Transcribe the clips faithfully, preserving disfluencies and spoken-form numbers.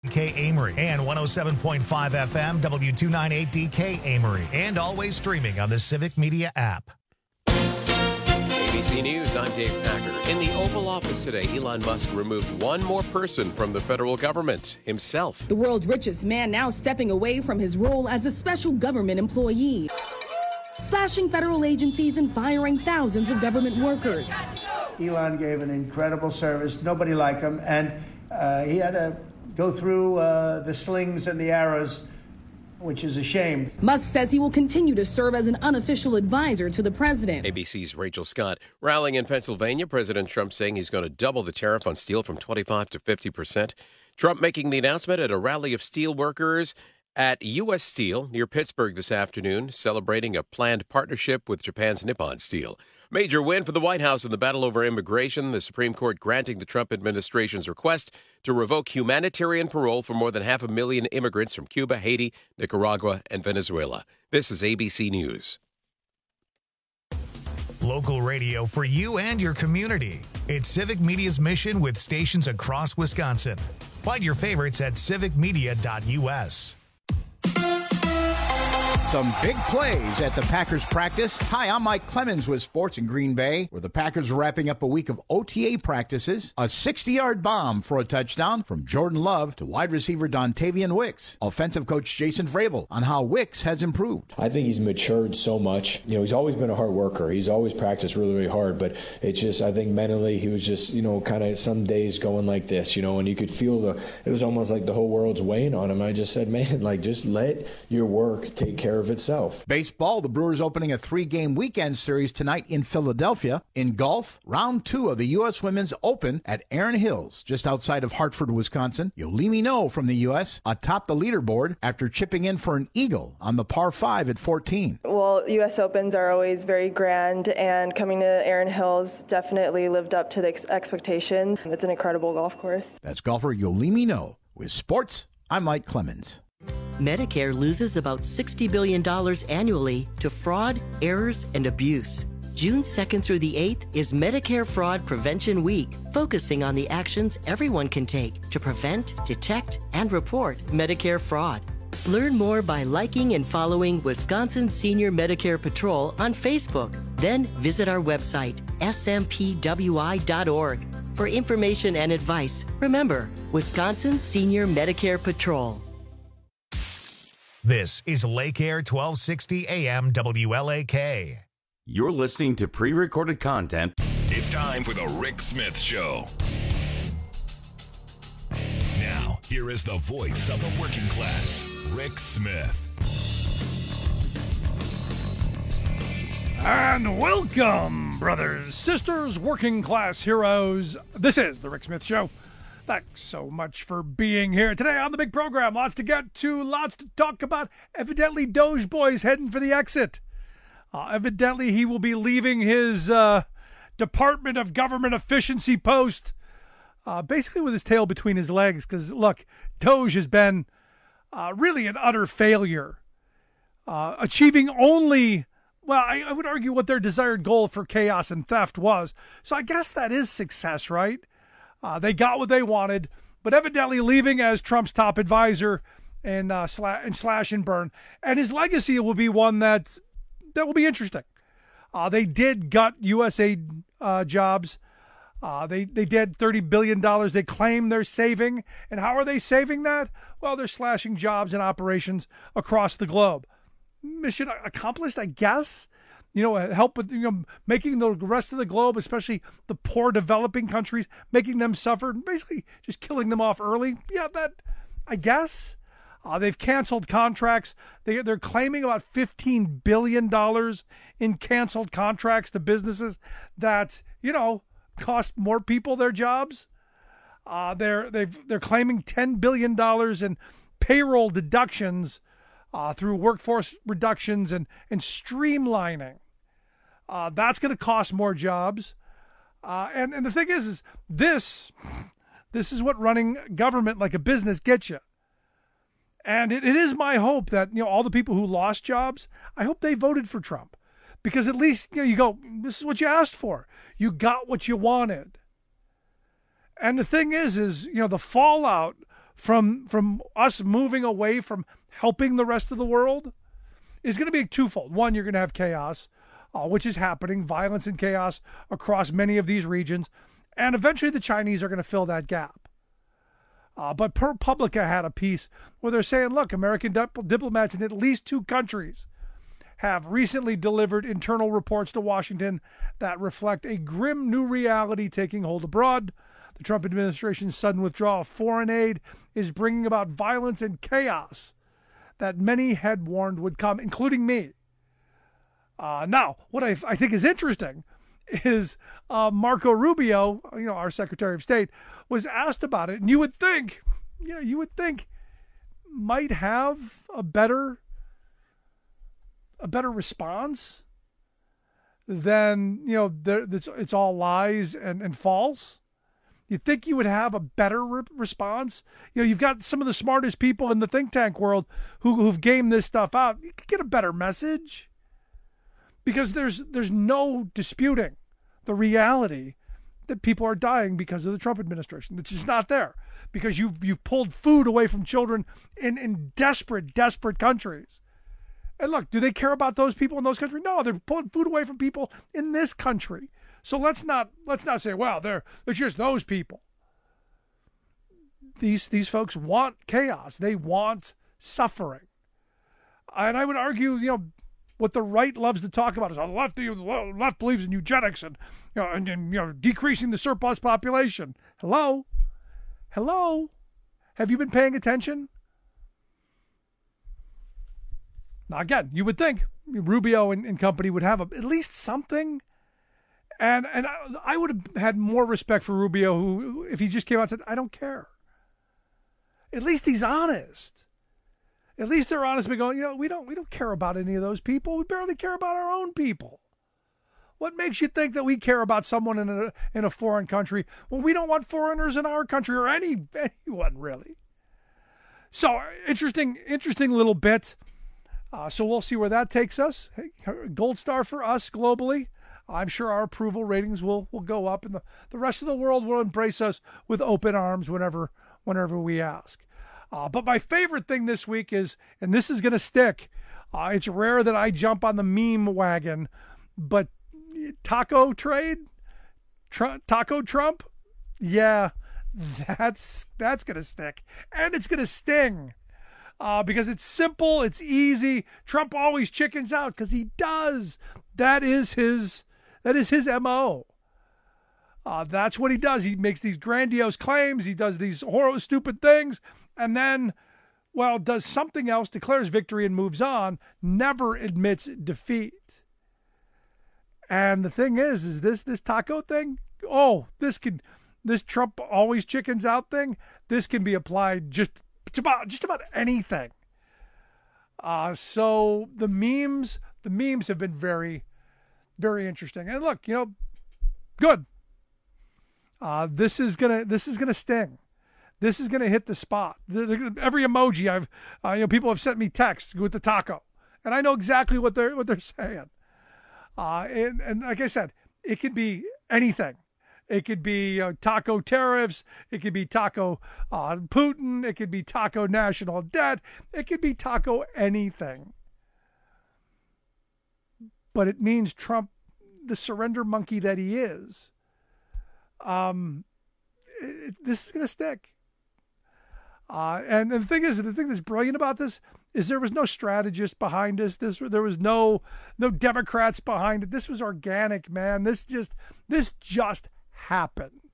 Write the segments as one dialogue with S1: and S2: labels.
S1: D K Amory and one oh seven point five F M W two ninety-eight D K Amory, and always streaming on the Civic Media app.
S2: A B C News, I'm Dave Packer. In the Oval Office today, Elon Musk removed one more person from the federal government, himself.
S3: The world's richest man now stepping away from his role as a special government employee, slashing federal agencies and firing thousands of government workers.
S4: Elon gave an incredible service, nobody like him, and uh, he had to go through uh, the slings and the arrows, which is a shame.
S3: Musk says he will continue to serve as an unofficial advisor to the president.
S2: A B C's Rachel Scott. Rallying in Pennsylvania, President Trump saying he's going to double the tariff on steel from twenty-five to fifty percent. Trump making the announcement at a rally of steel workers at U S Steel near Pittsburgh this afternoon, celebrating a planned partnership with Japan's Nippon Steel. Major win for the White House in the battle over immigration. The Supreme Court granting the Trump administration's request to revoke humanitarian parole for more than half a million immigrants from Cuba, Haiti, Nicaragua, and Venezuela. This is A B C News.
S1: Local radio for you and your community. It's Civic Media's mission with stations across Wisconsin. Find your favorites at civic media dot U S.
S5: Some big plays at the Packers practice. Hi, I'm Mike Clemens with Sports in Green Bay, where the Packers are wrapping up a week of O T A practices. A sixty-yard bomb for a touchdown from Jordan Love to wide receiver Dontavian Wicks. Offensive coach Jason Vrabel on how Wicks has improved.
S6: I think he's matured so much. You know, he's always been a hard worker. He's always practiced really, really hard, but it's just, I think mentally he was just, you know, kind of some days going like this, you know, and you could feel the, it was almost like the whole world's weighing on him. I just said, man, like, just let your work take care of itself.
S5: Baseball, the Brewers opening a three-game weekend series tonight in Philadelphia. In golf, round two of the U S Women's Open at Erin Hills, just outside of Hartford, Wisconsin. Yolimi No from the U S atop the leaderboard after chipping in for an eagle on the par five at fourteen.
S7: Well, U S Opens are always very grand, and coming to Erin Hills definitely lived up to the ex- expectation. It's an incredible golf course.
S5: That's golfer Yolimi No. With sports, I'm Mike Clemens.
S8: Medicare loses about sixty billion dollars annually to fraud, errors, and abuse. June second through the eighth is Medicare Fraud Prevention Week, focusing on the actions everyone can take to prevent, detect, and report Medicare fraud. Learn more by liking and following Wisconsin Senior Medicare Patrol on Facebook. Then visit our website, S M P W I dot org. For information and advice, remember, Wisconsin Senior Medicare Patrol.
S1: This is Lake Air twelve sixty A M W L A K.
S9: You're listening to pre-recorded content.
S10: It's time for the Rick Smith Show. Now, here is the voice of the working class, Rick Smith.
S11: And welcome, brothers, sisters, working class heroes. This is the Rick Smith Show. Thanks so much for being here today on the big program. Lots to get to, lots to talk about. Evidently, Doge Boy's heading for the exit. Uh, evidently, he will be leaving his uh, Department of Government Efficiency post, uh, basically with his tail between his legs. Because, look, Doge has been uh, really an utter failure, uh, achieving only, well, I, I would argue what their desired goal for chaos and theft was. So I guess that is success, right? Uh, they got what they wanted, but evidently leaving as Trump's top advisor and, uh, sla- and slash and burn. And his legacy will be one that that will be interesting. Uh, they did gut U S A I D uh, jobs. Uh, they, they did thirty billion dollars. They claim they're saving. And how are they saving that? Well, they're slashing jobs and operations across the globe. Mission accomplished, I guess. You know, help with, you know, making the rest of the globe, especially the poor developing countries, making them suffer, basically just killing them off early. Yeah, that, I guess. Uh, they've canceled contracts. They, they're claiming about fifteen billion dollars in canceled contracts to businesses that, you know, cost more people their jobs. Uh, they're they've they're claiming ten billion dollars in payroll deductions uh, through workforce reductions and, and streamlining. Uh, that's going to cost more jobs. Uh, and, and the thing is, is this, this is what running government like a business gets you. And it, it is my hope that, you know, all the people who lost jobs, I hope they voted for Trump. Because at least, you know, you go, this is what you asked for. You got what you wanted. And the thing is, is, you know, the fallout from from us moving away from helping the rest of the world is going to be twofold. One, you're going to have chaos, uh, which is happening, violence and chaos across many of these regions, and eventually the Chinese are going to fill that gap. Uh, but ProPublica had a piece where they're saying, look, American dip- diplomats in at least two countries have recently delivered internal reports to Washington that reflect a grim new reality taking hold abroad. The Trump administration's sudden withdrawal of foreign aid is bringing about violence and chaos that many had warned would come, including me. Uh, now, what I, I think is interesting is uh, Marco Rubio, you know, our Secretary of State, was asked about it, and you would think, you know, you would think might have a better, a better response than, you know, there, it's, it's all lies and, and false. You'd think you would have a better re- response. You know, you've got some of the smartest people in the think tank world who, who've gamed this stuff out. You could get a better message because there's there's no disputing the reality that people are dying because of the Trump administration. It's just not there because you've you've pulled food away from children in, in desperate, desperate countries. And look, do they care about those people in those countries? No, they're pulling food away from people in this country. So let's not let's not say, well, they're it's just those people. These these folks want chaos. They want suffering. And I would argue, you know, what the right loves to talk about is the left, the left believes in eugenics and you know and, and you know decreasing the surplus population. Hello? Hello? Have you been paying attention? Now again, you would think Rubio and, and company would have a, at least something. And and I, I would have had more respect for Rubio who, if he just came out and said, I don't care. At least he's honest. At least they're honest by going, you know, we don't we don't care about any of those people. We barely care about our own people. What makes you think that we care about someone in a in a foreign country when we don't want foreigners in our country or any anyone really? So interesting, interesting little bit. Uh, so we'll see where that takes us. Hey, gold star for us globally. I'm sure our approval ratings will, will go up, and the, the rest of the world will embrace us with open arms whenever whenever we ask. Uh, but my favorite thing this week is, and this is going to stick, uh, it's rare that I jump on the meme wagon, but taco trade, Tr- taco Trump, yeah, that's that's going to stick, and it's going to sting. Uh, because it's simple, it's easy. Trump always chickens out because he does. That is his. That is his M O. Uh, that's what he does. He makes these grandiose claims. He does these horrible, stupid things, and then, well, does something else, declares victory, and moves on. Never admits defeat. And the thing is, is this this taco thing? Oh, this can, this Trump always chickens out thing. This can be applied just. It's about just about anything. Uh, so the memes, the memes have been very, very interesting. And look, you know, good. Uh, this is gonna this is gonna sting. This is gonna hit the spot. The, the, every emoji I've, uh, you know, people have sent me texts with the taco, and I know exactly what they're what they're saying. Uh, and and like I said, it could be anything. It could be uh, taco tariffs. It could be taco uh, Putin. It could be taco national debt. It could be taco anything. But it means Trump, the surrender monkey that he is, um, it, this is going to stick. Uh, and, and the thing is, the thing that's brilliant about this is there was no strategist behind this. This there was no no Democrats behind it. This was organic, man. This just this just. happened.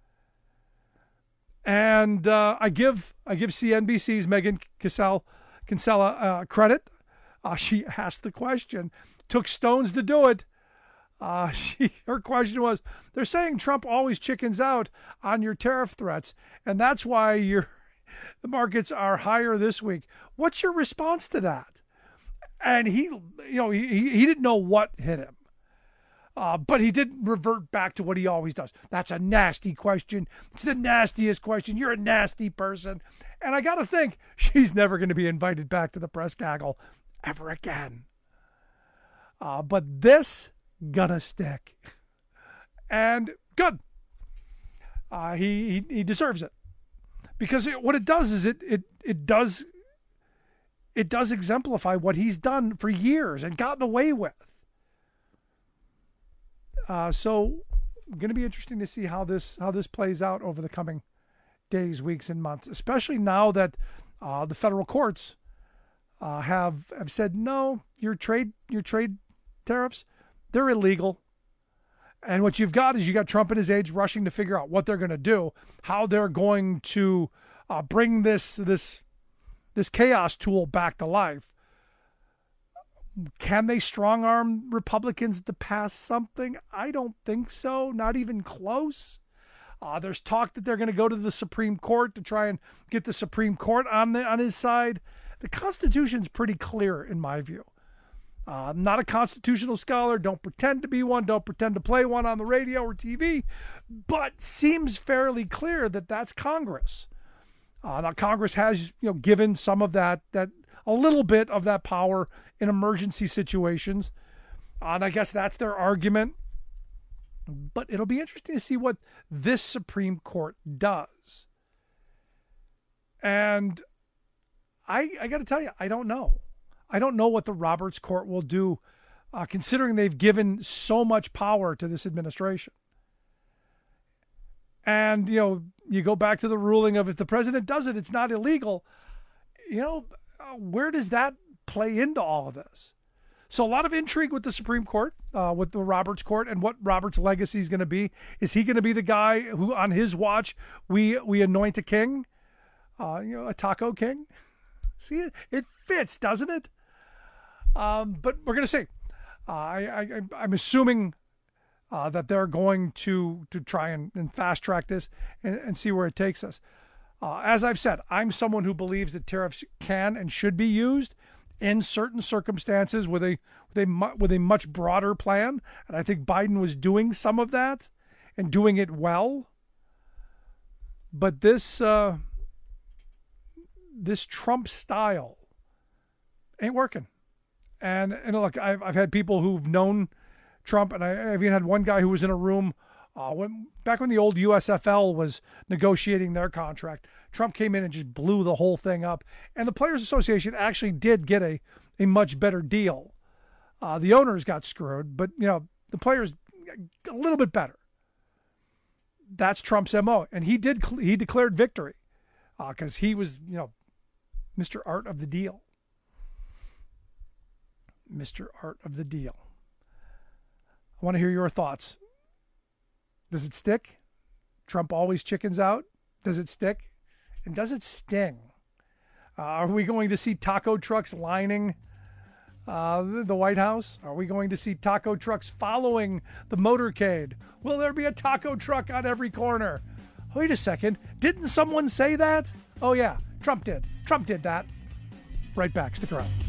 S11: And uh, I give I give C N B C's Megan Kinsella, Kinsella uh, credit. Uh, she asked the question, took stones to do it. Uh, she her question was, they're saying Trump always chickens out on your tariff threats, and that's why your the markets are higher this week. What's your response to that? And he, you know, he he didn't know what hit him. Uh, but he did revert back to what he always does. That's a nasty question. It's the nastiest question. You're a nasty person. And I got to think, she's never going to be invited back to the press gaggle ever again. Uh, but this gonna stick. And good. Uh, he, he he deserves it. because it, what it does is it it it does it does exemplify what he's done for years and gotten away with. Uh, so, going to be interesting to see how this how this plays out over the coming days, weeks, and months, especially now that uh, the federal courts uh, have have said no, your trade your trade tariffs, they're illegal. And what you've got is you got Trump and his aides rushing to figure out what they're going to do, how they're going to uh, bring this this this chaos tool back to life. Can they strong arm Republicans to pass something? I don't think so. Not even close. Uh, there's talk that they're going to go to the Supreme Court to try and get the Supreme Court on the on his side. The Constitution's pretty clear in my view. Uh, I'm not a constitutional scholar. Don't pretend to be one. Don't pretend to play one on the radio or T V. But seems fairly clear that that's Congress. Uh, now Congress has, you know, given some of that, that a little bit of that power in emergency situations. Uh, and I guess that's their argument. But it'll be interesting to see what this Supreme Court does. And I, I got to tell you, I don't know. I don't know what the Roberts Court will do, uh, considering they've given so much power to this administration. And, you know, you go back to the ruling of if the president does it, it's not illegal. You know, uh, where does that play into all of this? So a lot of intrigue with the Supreme Court, uh, with the Roberts Court, and what Roberts' legacy is going to be. Is he going to be the guy who, on his watch, we we anoint a king, uh, you know, a taco king? See, it, it fits, doesn't it? Um, but we're going to see. Uh, I, I, I'm assuming uh, that they're going to to try and, and fast track this and, and see where it takes us. Uh, as I've said, I'm someone who believes that tariffs can and should be used in certain circumstances with a with a with a much broader plan, and I think Biden was doing some of that and doing it well. But this uh, this Trump style ain't working. And and look, I've I've had people who've known Trump, and I, I've even had one guy who was in a room uh, when back when the old U S F L was negotiating their contract. Trump came in and just blew the whole thing up, and the Players Association actually did get a a much better deal. Uh, the owners got screwed, but you know the players a little bit better. That's Trump's M O, and he did he declared victory because uh, he was you know Mister Art of the Deal. Mister Art of the Deal. I want to hear your thoughts. Does it stick? Trump always chickens out. Does it stick? And does it sting? Uh, are we going to see taco trucks lining uh, the White House? Are we going to see taco trucks following the motorcade? Will there be a taco truck on every corner? Wait a second. Didn't someone say that? Oh, yeah. Trump did. Trump did that. Right back. Stick around.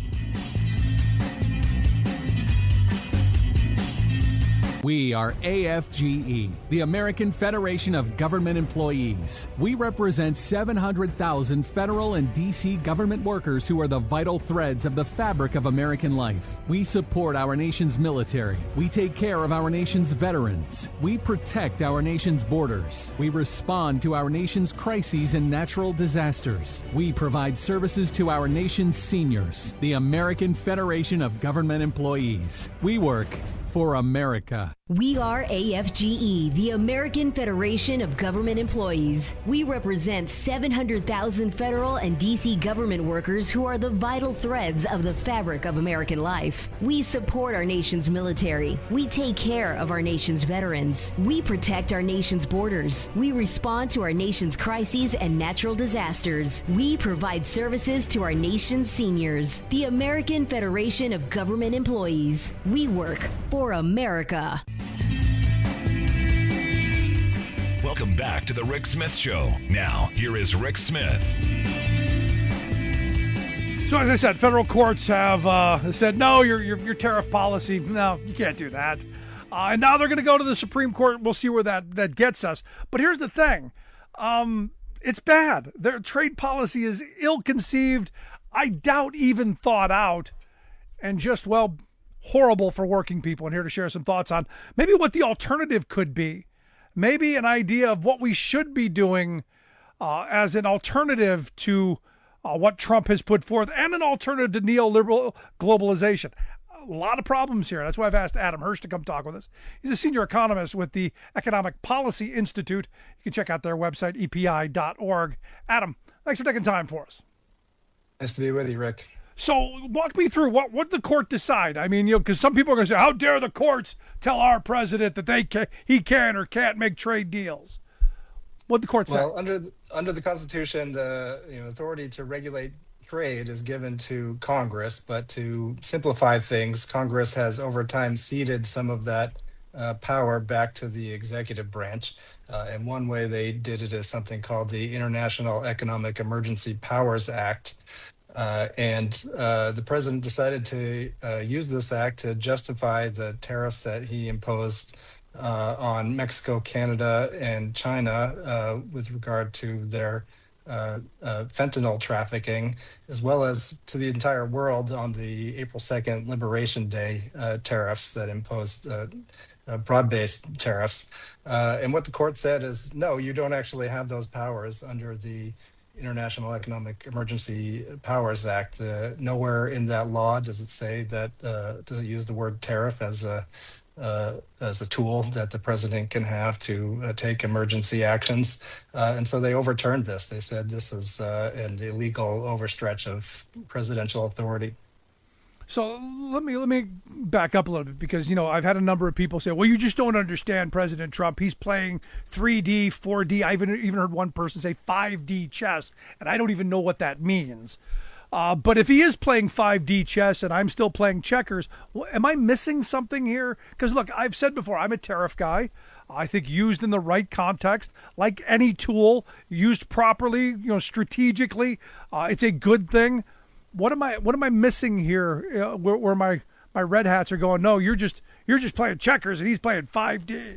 S12: We are A F G E, the American Federation of Government Employees. We represent seven hundred thousand federal and D C government workers who are the vital threads of the fabric of American life. We support our nation's military. We take care of our nation's veterans. We protect our nation's borders. We respond to our nation's crises and natural disasters. We provide services to our nation's seniors. The American Federation of Government Employees. We work for America.
S13: We are A F G E, the American Federation of Government Employees. We represent seven hundred thousand federal and D C government workers who are the vital threads of the fabric of American life. We support our nation's military. We take care of our nation's veterans. We protect our nation's borders. We respond to our nation's crises and natural disasters. We provide services to our nation's seniors. The American Federation of Government Employees. We work for America.
S10: Welcome back to the Rick Smith Show. Now, here is Rick Smith.
S11: So, as I said, federal courts have uh, said, no, your, your your tariff policy, no, you can't do that. Uh, and now they're going to go to the Supreme Court. We'll see where that, that gets us. But here's the thing. Um, it's bad. Their trade policy is ill-conceived, I doubt even thought out, and just, well, horrible for working people. And here to share some thoughts on maybe what the alternative could be. Maybe an idea of what we should be doing uh, as an alternative to uh, what Trump has put forth and an alternative to neoliberal globalization. A lot of problems here. That's why I've asked Adam Hirsch to come talk with us. He's a senior economist with the Economic Policy Institute. You can check out their website, E P I dot org. Adam, thanks for taking time for us.
S14: Nice to be with you, Rick.
S11: So walk me through what what did the court decide? I mean, you know, because some people are going to say, "How dare the courts tell our president that they can, he can or can't make trade deals?" What did the court say?
S14: Well, under the, under the Constitution, the you know authority to regulate trade is given to Congress, but to simplify things, Congress has over time ceded some of that uh, power back to the executive branch. Uh, and one way they did it is something called the International Economic Emergency Powers Act. Uh, and uh, the president decided to uh, use this act to justify the tariffs that he imposed uh, on Mexico, Canada, and China uh, with regard to their uh, uh, fentanyl trafficking, as well as to the entire world on the April second Liberation Day uh, tariffs that imposed uh, uh, broad-based tariffs. Uh, and what the court said is, no, you don't actually have those powers under the International Economic Emergency Powers Act. Uh, nowhere in that law does it say that, uh, does it use the word tariff as a uh, as a tool that the president can have to uh, take emergency actions. Uh, and so they overturned this. They said this is uh, an illegal overstretch of presidential authority.
S11: So let me let me back up a little bit, because, you know, I've had a number of people say, well, you just don't understand President Trump. He's playing three D, four D. I even even heard one person say five D chess, and I don't even know what that means. Uh, but if he is playing five D chess and I'm still playing checkers, well, am I missing something here? Because, look, I've said before, I'm a tariff guy. I think used in the right context, like any tool, used properly, you know, strategically, uh, it's a good thing. What am I? What am I missing here? Uh, where, where my my red hats are going? No, you're just you're just playing checkers and he's playing five D.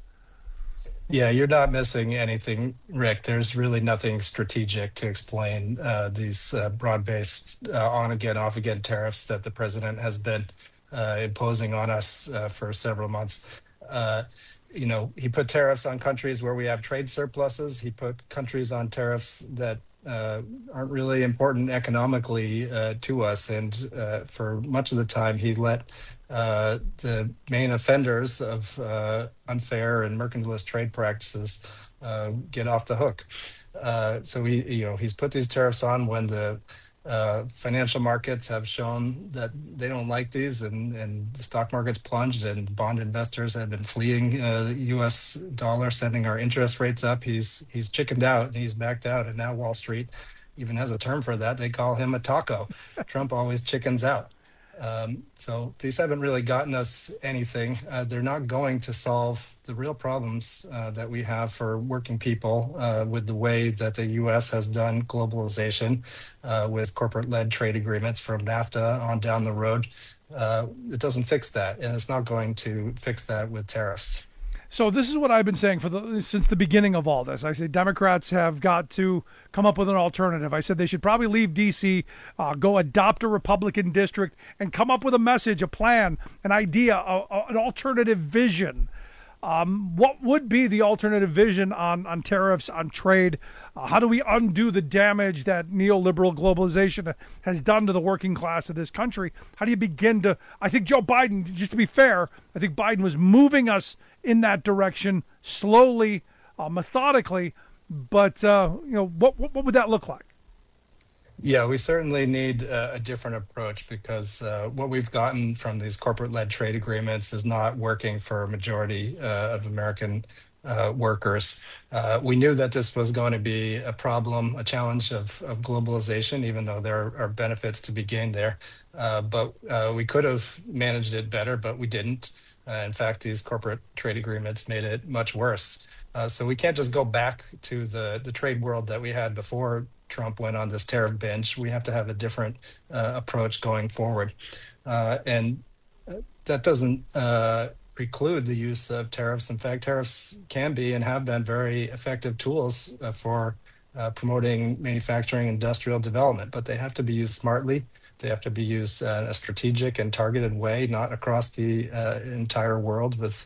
S14: Yeah, you're not missing anything, Rick. There's really nothing strategic to explain uh, these uh, broad-based uh, on-again, off-again tariffs that the president has been uh, imposing on us uh, for several months. Uh, you know, he put tariffs on countries where we have trade surpluses. He put countries on tariffs that uh, aren't really important economically uh, to us. And uh, for much of the time, he let uh, the main offenders of uh, unfair and mercantilist trade practices uh, get off the hook. Uh, so he, you know, he's put these tariffs on when the uh, financial markets have shown that they don't like these, and, and the stock market's plunged, and bond investors have been fleeing uh, the U S dollar, sending our interest rates up. He's he's chickened out and he's backed out, and now Wall Street even has a term for that. They call him a taco. Trump always chickens out. Um, so these haven't really gotten us anything. Uh, they're not going to solve the real problems uh, that we have for working people uh, with the way that the U S has done globalization uh, with corporate-led trade agreements from NAFTA on down the road. Uh, it doesn't fix that, and it's not going to fix that with tariffs.
S11: So this is what I've been saying for the since the beginning of all this. I say Democrats have got to come up with an alternative. I said they should probably leave D C, uh, go adopt a Republican district, and come up with a message, a plan, an idea, a, a, an alternative vision. Um, what would be the alternative vision on, on tariffs, on trade? Uh, how do we undo the damage that neoliberal globalization has done to the working class of this country? How do you begin to, I think Joe Biden, just to be fair, I think Biden was moving us in that direction slowly, uh, methodically, but, uh, you know, what, what, what would that look like?
S14: Yeah, we certainly need uh, a different approach, because uh, what we've gotten from these corporate-led trade agreements is not working for a majority uh, of American uh, workers. Uh, we knew that this was going to be a problem, a challenge of, of globalization, even though there are benefits to be gained there. Uh, but uh, we could have managed it better, but we didn't. Uh, in fact, these corporate trade agreements made it much worse. Uh, so we can't just go back to the, the trade world that we had before Trump went on this tariff binge. We have to have a different uh, approach going forward. Uh, and that doesn't uh, preclude the use of tariffs. In fact, tariffs can be and have been very effective tools uh, for uh, promoting manufacturing industrial development, but they have to be used smartly. They have to be used uh, in a strategic and targeted way, not across the uh, entire world with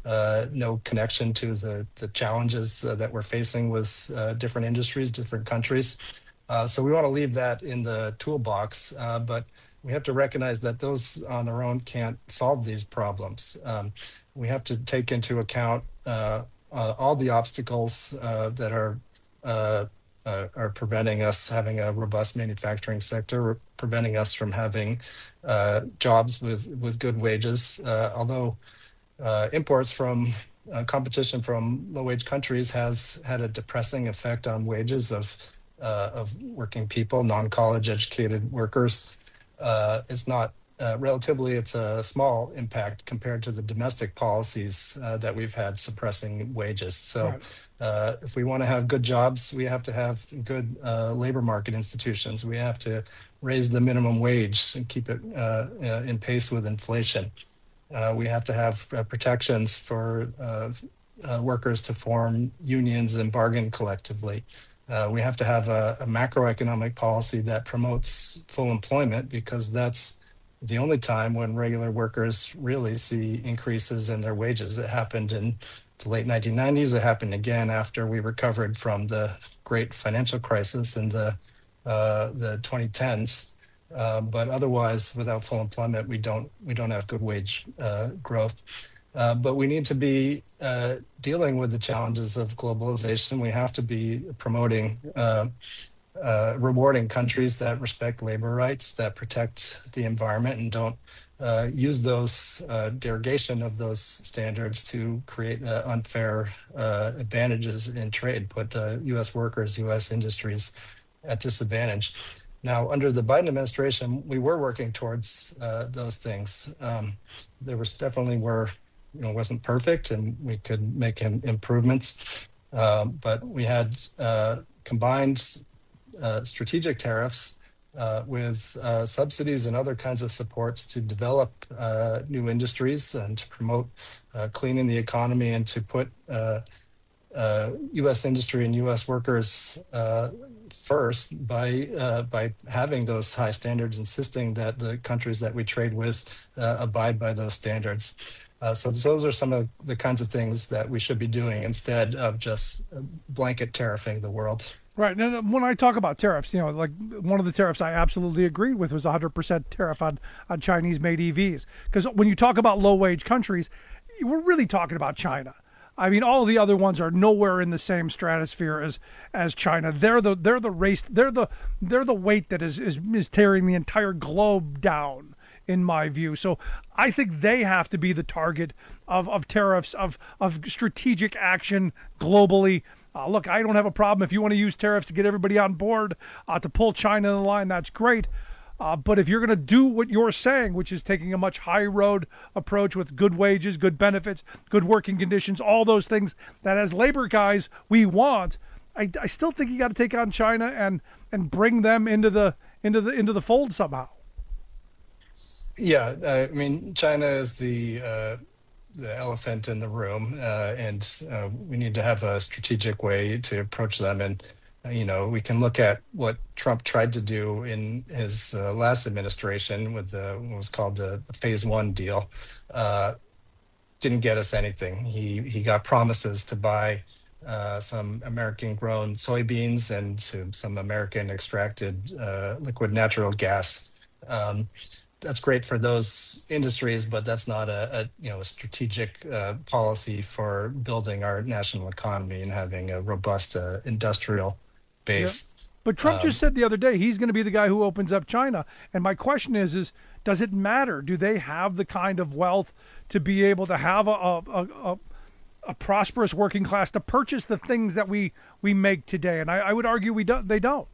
S14: uh, no connection to the, the challenges uh, that we're facing with uh, different industries, different countries. Uh, so we want to leave that in the toolbox, uh, but we have to recognize that those on their own can't solve these problems. Um, we have to take into account uh, uh, all the obstacles uh, that are uh, uh, are preventing us having a robust manufacturing sector, preventing us from having uh, jobs with, with good wages. Uh, although uh, imports from uh, competition from low-wage countries has had a depressing effect on wages of uh, of working people, non-college educated workers. Uh, it's not uh, relatively, it's a small impact compared to the domestic policies uh, that we've had suppressing wages. So
S11: Right.
S14: uh, if we want to have good jobs, we have to have good uh, labor market institutions. We have to raise the minimum wage and keep it uh, uh, in pace with inflation. Uh, we have to have uh, protections for uh, uh, workers to form unions and bargain collectively. Uh, we have to have a, a macroeconomic policy that promotes full employment, because that's the only time when regular workers really see increases in their wages. It happened in the late nineteen nineties. It happened again after we recovered from the great financial crisis in the uh, the twenty tens. Uh, but otherwise, without full employment, we don't we don't have good wage uh, growth. Uh, but we need to be uh, dealing with the challenges of globalization. We have to be promoting, uh, uh, rewarding countries that respect labor rights, that protect the environment, and don't uh, use those uh, derogation of those standards to create uh, unfair uh, advantages in trade, put uh, U S workers, U S industries at disadvantage. Now, under the Biden administration, we were working towards uh, those things. Um, there was definitely were. You know, wasn't perfect, and we could make im- improvements. Um, but we had uh, combined uh, strategic tariffs uh, with uh, subsidies and other kinds of supports to develop uh, new industries and to promote uh, cleaning the economy, and to put uh, uh, U S industry and U S workers uh, first by uh, by having those high standards, insisting that the countries that we trade with uh, abide by those standards. Uh, so those are some of the kinds of things that we should be doing instead of just blanket tariffing the world.
S11: Right. And when I talk about tariffs, you know, like one of the tariffs I absolutely agreed with was one hundred percent tariff on, on Chinese-made E Vs. Because when you talk about low-wage countries, we're really talking about China. I mean, all the other ones are nowhere in the same stratosphere as as China. They're the they're the race. They're the they're the weight that is is, is tearing the entire globe down, in my view. So I think they have to be the target of, of tariffs, of, of strategic action globally. Uh, look, I don't have a problem if you want to use tariffs to get everybody on board, uh, to pull China in the line, that's great. Uh, but if you're going to do what you're saying, which is taking a much high road approach with good wages, good benefits, good working conditions, all those things that as labor guys we want, I, I still think you got to take on China and, and bring them into the into the into the fold somehow.
S14: Yeah, uh, I mean, China is the uh, the elephant in the room, uh, and uh, we need to have a strategic way to approach them. And uh, you know, we can look at what Trump tried to do in his uh, last administration with the what was called the, the Phase One deal. Uh, didn't get us anything. He he got promises to buy uh, some American-grown soybeans and to some American-extracted uh, liquid natural gas. Um, That's great for those industries, but that's not a, a you know a strategic uh, policy for building our national economy and having a robust uh, industrial base.
S11: Yeah. But Trump
S14: um,
S11: just said the other day he's going to be the guy who opens up China. And my question is, is does it matter? Do they have the kind of wealth to be able to have a a, a, a prosperous working class to purchase the things that we, we make today? And I, I would argue we don't. They don't.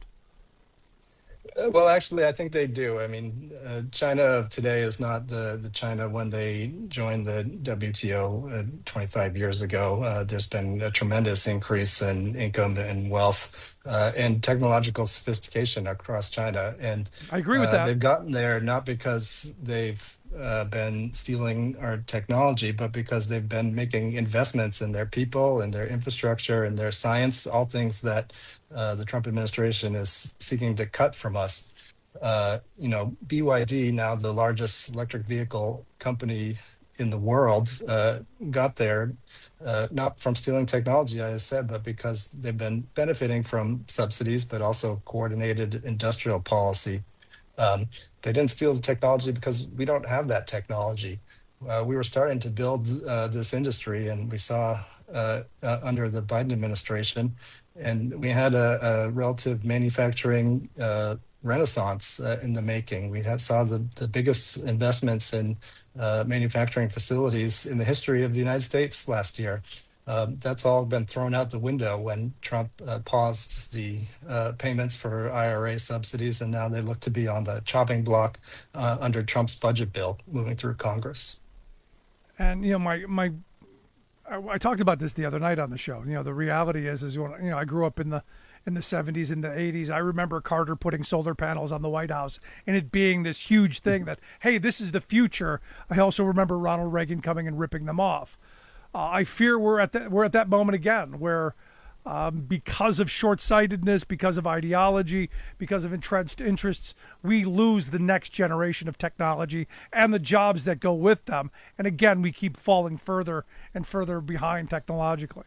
S14: Well, actually, I think they do. I mean, uh, China of today is not the, the China when they joined the W T O uh, twenty-five years ago. Uh, there's been a tremendous increase in income and wealth uh, and technological sophistication across China. And
S11: I agree with
S14: uh,
S11: that.
S14: They've gotten there not because they've uh, been stealing our technology, but because they've been making investments in their people and their infrastructure and their science, all things that uh, the Trump administration is seeking to cut from us. Uh, you know, B Y D, now the largest electric vehicle company in the world uh, got there, uh, not from stealing technology, as I said, but because they've been benefiting from subsidies, but also coordinated industrial policy. Um, they didn't steal the technology because we don't have that technology. Uh, we were starting to build uh, this industry, and we saw uh, uh, under the Biden administration, and we had a, a relative manufacturing uh, renaissance uh, in the making. We had, saw the, the biggest investments in uh, manufacturing facilities in the history of the United States last year. Um, that's all been thrown out the window when Trump uh, paused the uh, payments for I R A subsidies, and now they look to be on the chopping block uh, under Trump's budget bill moving through Congress.
S11: And, you know, my, my, I, I talked about this the other night on the show. You know, the reality is, is, you know, I grew up in the, in the seventies, in the eighties. I remember Carter putting solar panels on the White House and it being this huge thing that, hey, this is the future. I also remember Ronald Reagan coming and ripping them off. Uh, I fear we're at that, we're at that moment again where um, because of short-sightedness, because of ideology, because of entrenched interests, we lose the next generation of technology and the jobs that go with them. And again, we keep falling further and further behind technologically.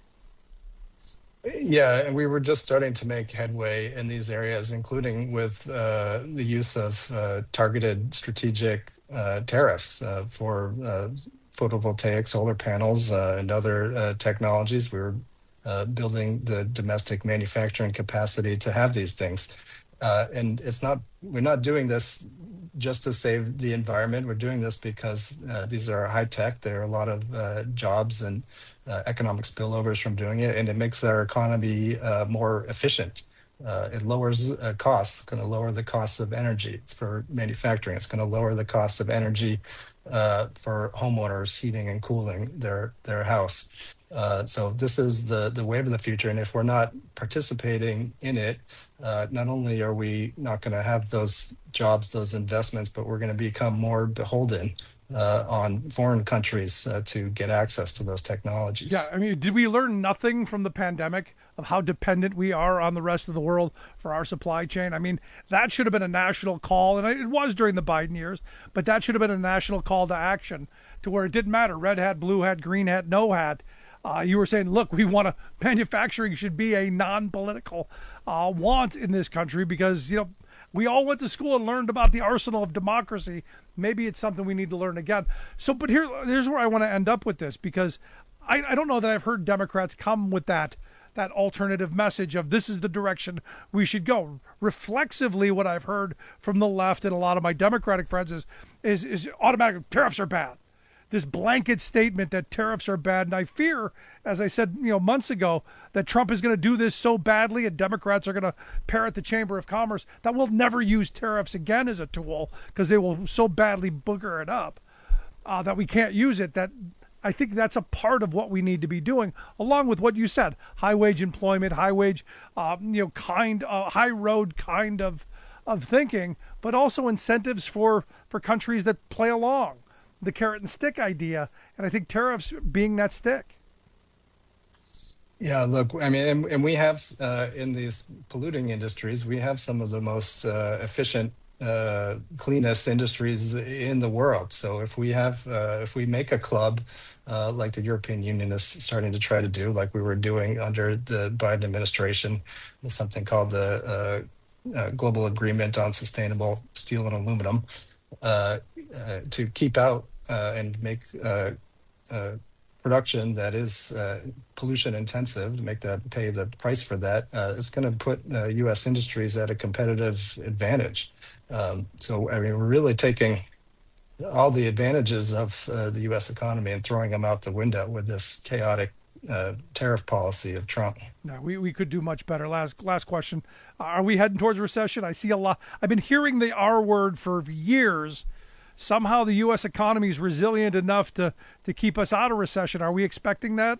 S14: Yeah, and we were just starting to make headway in these areas, including with uh, the use of uh, targeted strategic uh, tariffs uh, for uh, photovoltaic solar panels uh, and other uh, technologies. We were uh, building the domestic manufacturing capacity to have these things. Uh, and it's not, we're not doing this just to save the environment. We're doing this because uh, these are high tech. There are a lot of uh, jobs and uh, economic spillovers from doing it, and it makes our economy uh, more efficient. Uh, it lowers uh, costs. It's going to lower the cost of energy for manufacturing. It's going to lower the cost of energy uh, for homeowners heating and cooling their their house. Uh, so this is the the wave of the future, and if we're not participating in it, uh, not only are we not going to have those jobs, those investments, but we're going to become more beholden uh, on foreign countries uh, to get access to those technologies.
S11: Yeah, I mean, did we learn nothing from the pandemic of how dependent we are on the rest of the world for our supply chain? I mean, that should have been a national call, and it was during the Biden years, but that should have been a national call to action to where it didn't matter, red hat, blue hat, green hat, no hat. Uh, you were saying, look, we want to, manufacturing should be a non-political uh, want in this country because, you know, we all went to school and learned about the arsenal of democracy. Maybe it's something we need to learn again. So, but here, here's where I want to end up with this, because I, I don't know that I've heard Democrats come with that, that alternative message of this is the direction we should go. Reflexively, what I've heard from the left and a lot of my Democratic friends is, is, is automatic tariffs are bad. This blanket statement that tariffs are bad. And I fear, as I said, you know, months ago, that Trump is going to do this so badly and Democrats are going to parrot the Chamber of Commerce that we'll never use tariffs again as a tool because they will so badly booger it up uh, that we can't use it. That I think that's a part of what we need to be doing, along with what you said, high wage employment, high wage, uh, you know, kind, uh, high road kind of, of thinking, but also incentives for, for countries that play along. The carrot and stick idea, and I think tariffs being that stick.
S14: Yeah, look, I mean, and, and we have uh, in these polluting industries, we have some of the most uh, efficient, uh, cleanest industries in the world. So if we have, uh, if we make a club uh, like the European Union is starting to try to do, like we were doing under the Biden administration, there's something called the uh, uh, Global Agreement on Sustainable Steel and Aluminum. Uh, uh, to keep out uh, and make uh, uh, production that is uh, pollution intensive, to make that pay the price for that, uh, it's going to put uh, U S industries at a competitive advantage. Um, so, I mean, we're really taking all the advantages of uh, the U S economy and throwing them out the window with this chaotic uh, tariff policy of Trump.
S11: No, we, we could do much better. Last last question. Are we heading towards recession? I see a lot. I've been hearing the R word for years. Somehow the U S economy is resilient enough to, to keep us out of recession. Are we expecting that?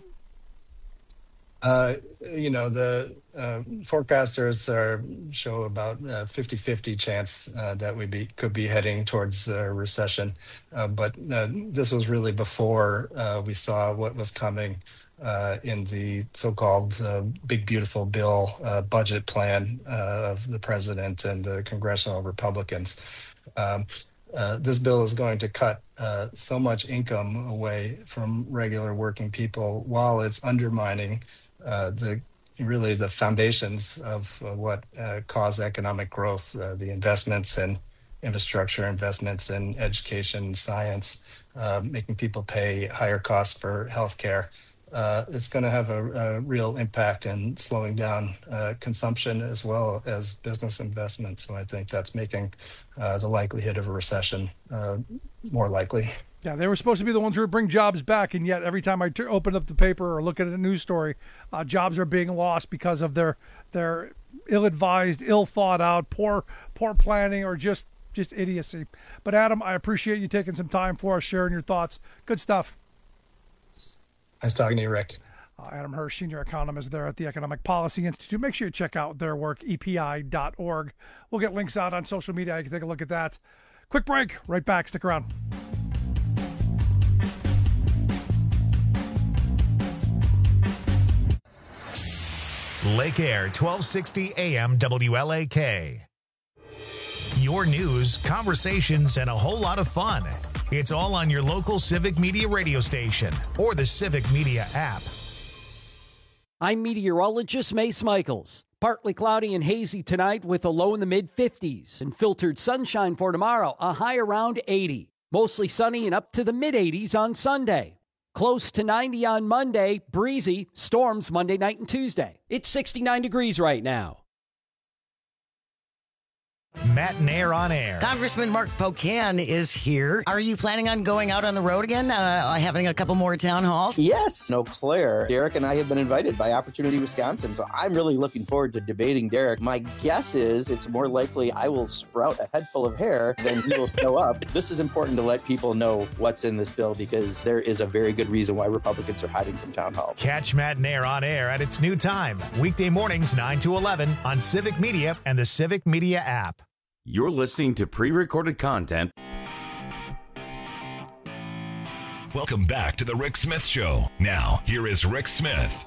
S14: Uh, you know, the uh, forecasters are, show about a fifty-fifty chance uh, that we be, could be heading towards a recession. Uh, but uh, this was really before uh, we saw what was coming uh, in the so-called uh, Big Beautiful Bill uh, budget plan uh, of the president and the congressional Republicans. Um, uh, this bill is going to cut uh, so much income away from regular working people while it's undermining uh, the really the foundations of uh, what uh, cause economic growth, uh, the investments in infrastructure, investments in education, science, uh, making people pay higher costs for healthcare. Uh, it's going to have a, a real impact in slowing down uh, consumption as well as business investment. So I think that's making uh, the likelihood of a recession uh, more likely.
S11: Yeah, they were supposed to be the ones who would bring jobs back, and yet every time I t- open up the paper or look at a news story, uh, jobs are being lost because of their their ill-advised, ill-thought-out, poor poor planning, or just just idiocy. But Adam, I appreciate you taking some time for us, sharing your thoughts. Good stuff.
S14: Nice talking to you, Rick.
S11: Uh, Adam Hirsch, senior economist there at the Economic Policy Institute. Make sure you check out their work, E P I dot org. We'll get links out on social media. You can take a look at that. Quick break. Right back. Stick around.
S1: Lake Air, twelve sixty A M W L A K. Your news, conversations, and a whole lot of fun. It's all on your local Civic Media radio station or the Civic Media app.
S15: I'm meteorologist Mace Michaels. Partly cloudy and hazy tonight with a low in the mid fifties and filtered sunshine for tomorrow, a high around eighty. Mostly sunny and up to the mid eighties on Sunday. Close to ninety on Monday, breezy, storms Monday night and Tuesday. It's sixty-nine degrees right now.
S1: Matt Nair on air.
S16: Congressman Mark Pocan is here. Are you planning on going out on the road again, uh, having a couple more town halls?
S17: Yes. No, Claire. Derek and I have been invited by Opportunity Wisconsin, so I'm really looking forward to debating Derek. My guess is it's more likely I will sprout a head full of hair than he will show up. This is important to let people know what's in this bill because there is a very good reason why Republicans are hiding from town halls.
S1: Catch Matt Nair on air at its new time, weekday mornings nine to eleven on Civic Media and the Civic Media app.
S9: You're listening to pre-recorded content.
S10: Welcome back to the Rick Smith Show. Now, here is Rick Smith.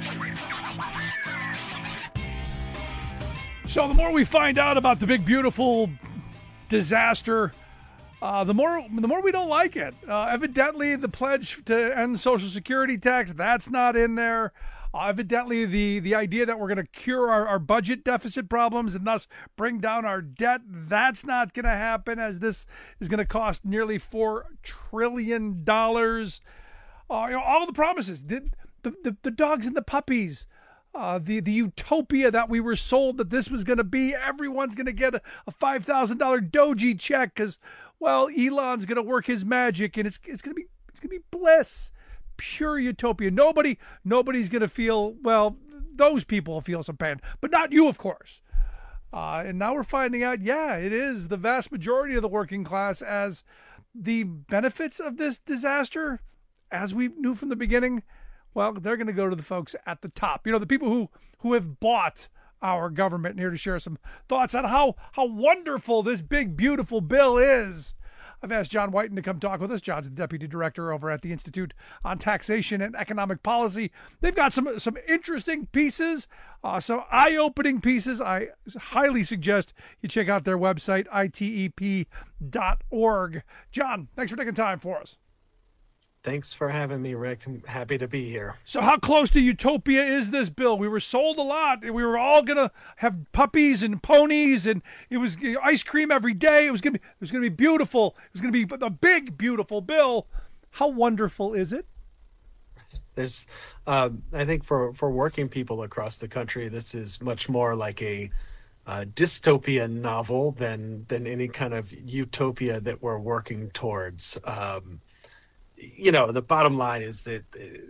S11: So the more we find out about the big, beautiful disaster, uh, the more the more we don't like it. Uh, evidently, the pledge to end Social Security tax, that's not in there. Uh, evidently, the, the idea that we're going to cure our, our budget deficit problems and thus bring down our debt, that's not going to happen, as this is going to cost nearly four trillion dollars. Uh, you know, all the promises, the, the, the, the dogs and the puppies, uh, the, the utopia that we were sold that this was going to be. Everyone's going to get a, a five thousand dollars Doji check because, well, Elon's going to work his magic and it's it's going to be it's going to be bliss. Pure utopia. Nobody, nobody's going to feel, well, those people will feel some pain, but not you, of course. Uh, and now we're finding out, yeah, it is the vast majority of the working class, as the benefits of this disaster, as we knew from the beginning, well, they're going to go to the folks at the top. You know, the people who, who have bought our government. And here to share some thoughts on how, how wonderful this big, beautiful bill is. I've asked John Whiten to come talk with us. John's the deputy director over at the Institute on Taxation and Economic Policy. They've got some some interesting pieces, uh, some eye-opening pieces. I highly suggest you check out their website, I T E P dot org. John, thanks for taking time for us.
S18: Thanks for having me, Rick. I'm happy to be here.
S11: So how close to utopia is this bill? We were sold a lot. We were all going to have puppies and ponies, and it was ice cream every day. It was going to be, it was going to be beautiful. It was going to be a big, beautiful bill. How wonderful is it?
S18: There's, um, I think for, for working people across the country, this is much more like a uh, dystopian novel than, than any kind of utopia that we're working towards. Um, You know, the bottom line is that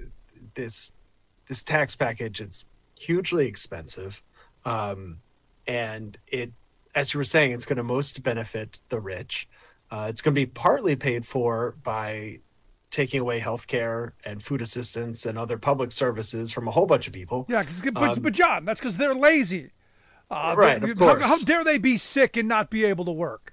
S18: this this tax package is hugely expensive, um, and it, as you were saying, it's going to most benefit the rich. Uh, it's going to be partly paid for by taking away health care and food assistance and other public services from a whole bunch of people.
S11: Yeah, cause, but, um, but John, that's because they're lazy. Uh,
S18: right, of course.
S11: How, how dare they be sick and not be able to work?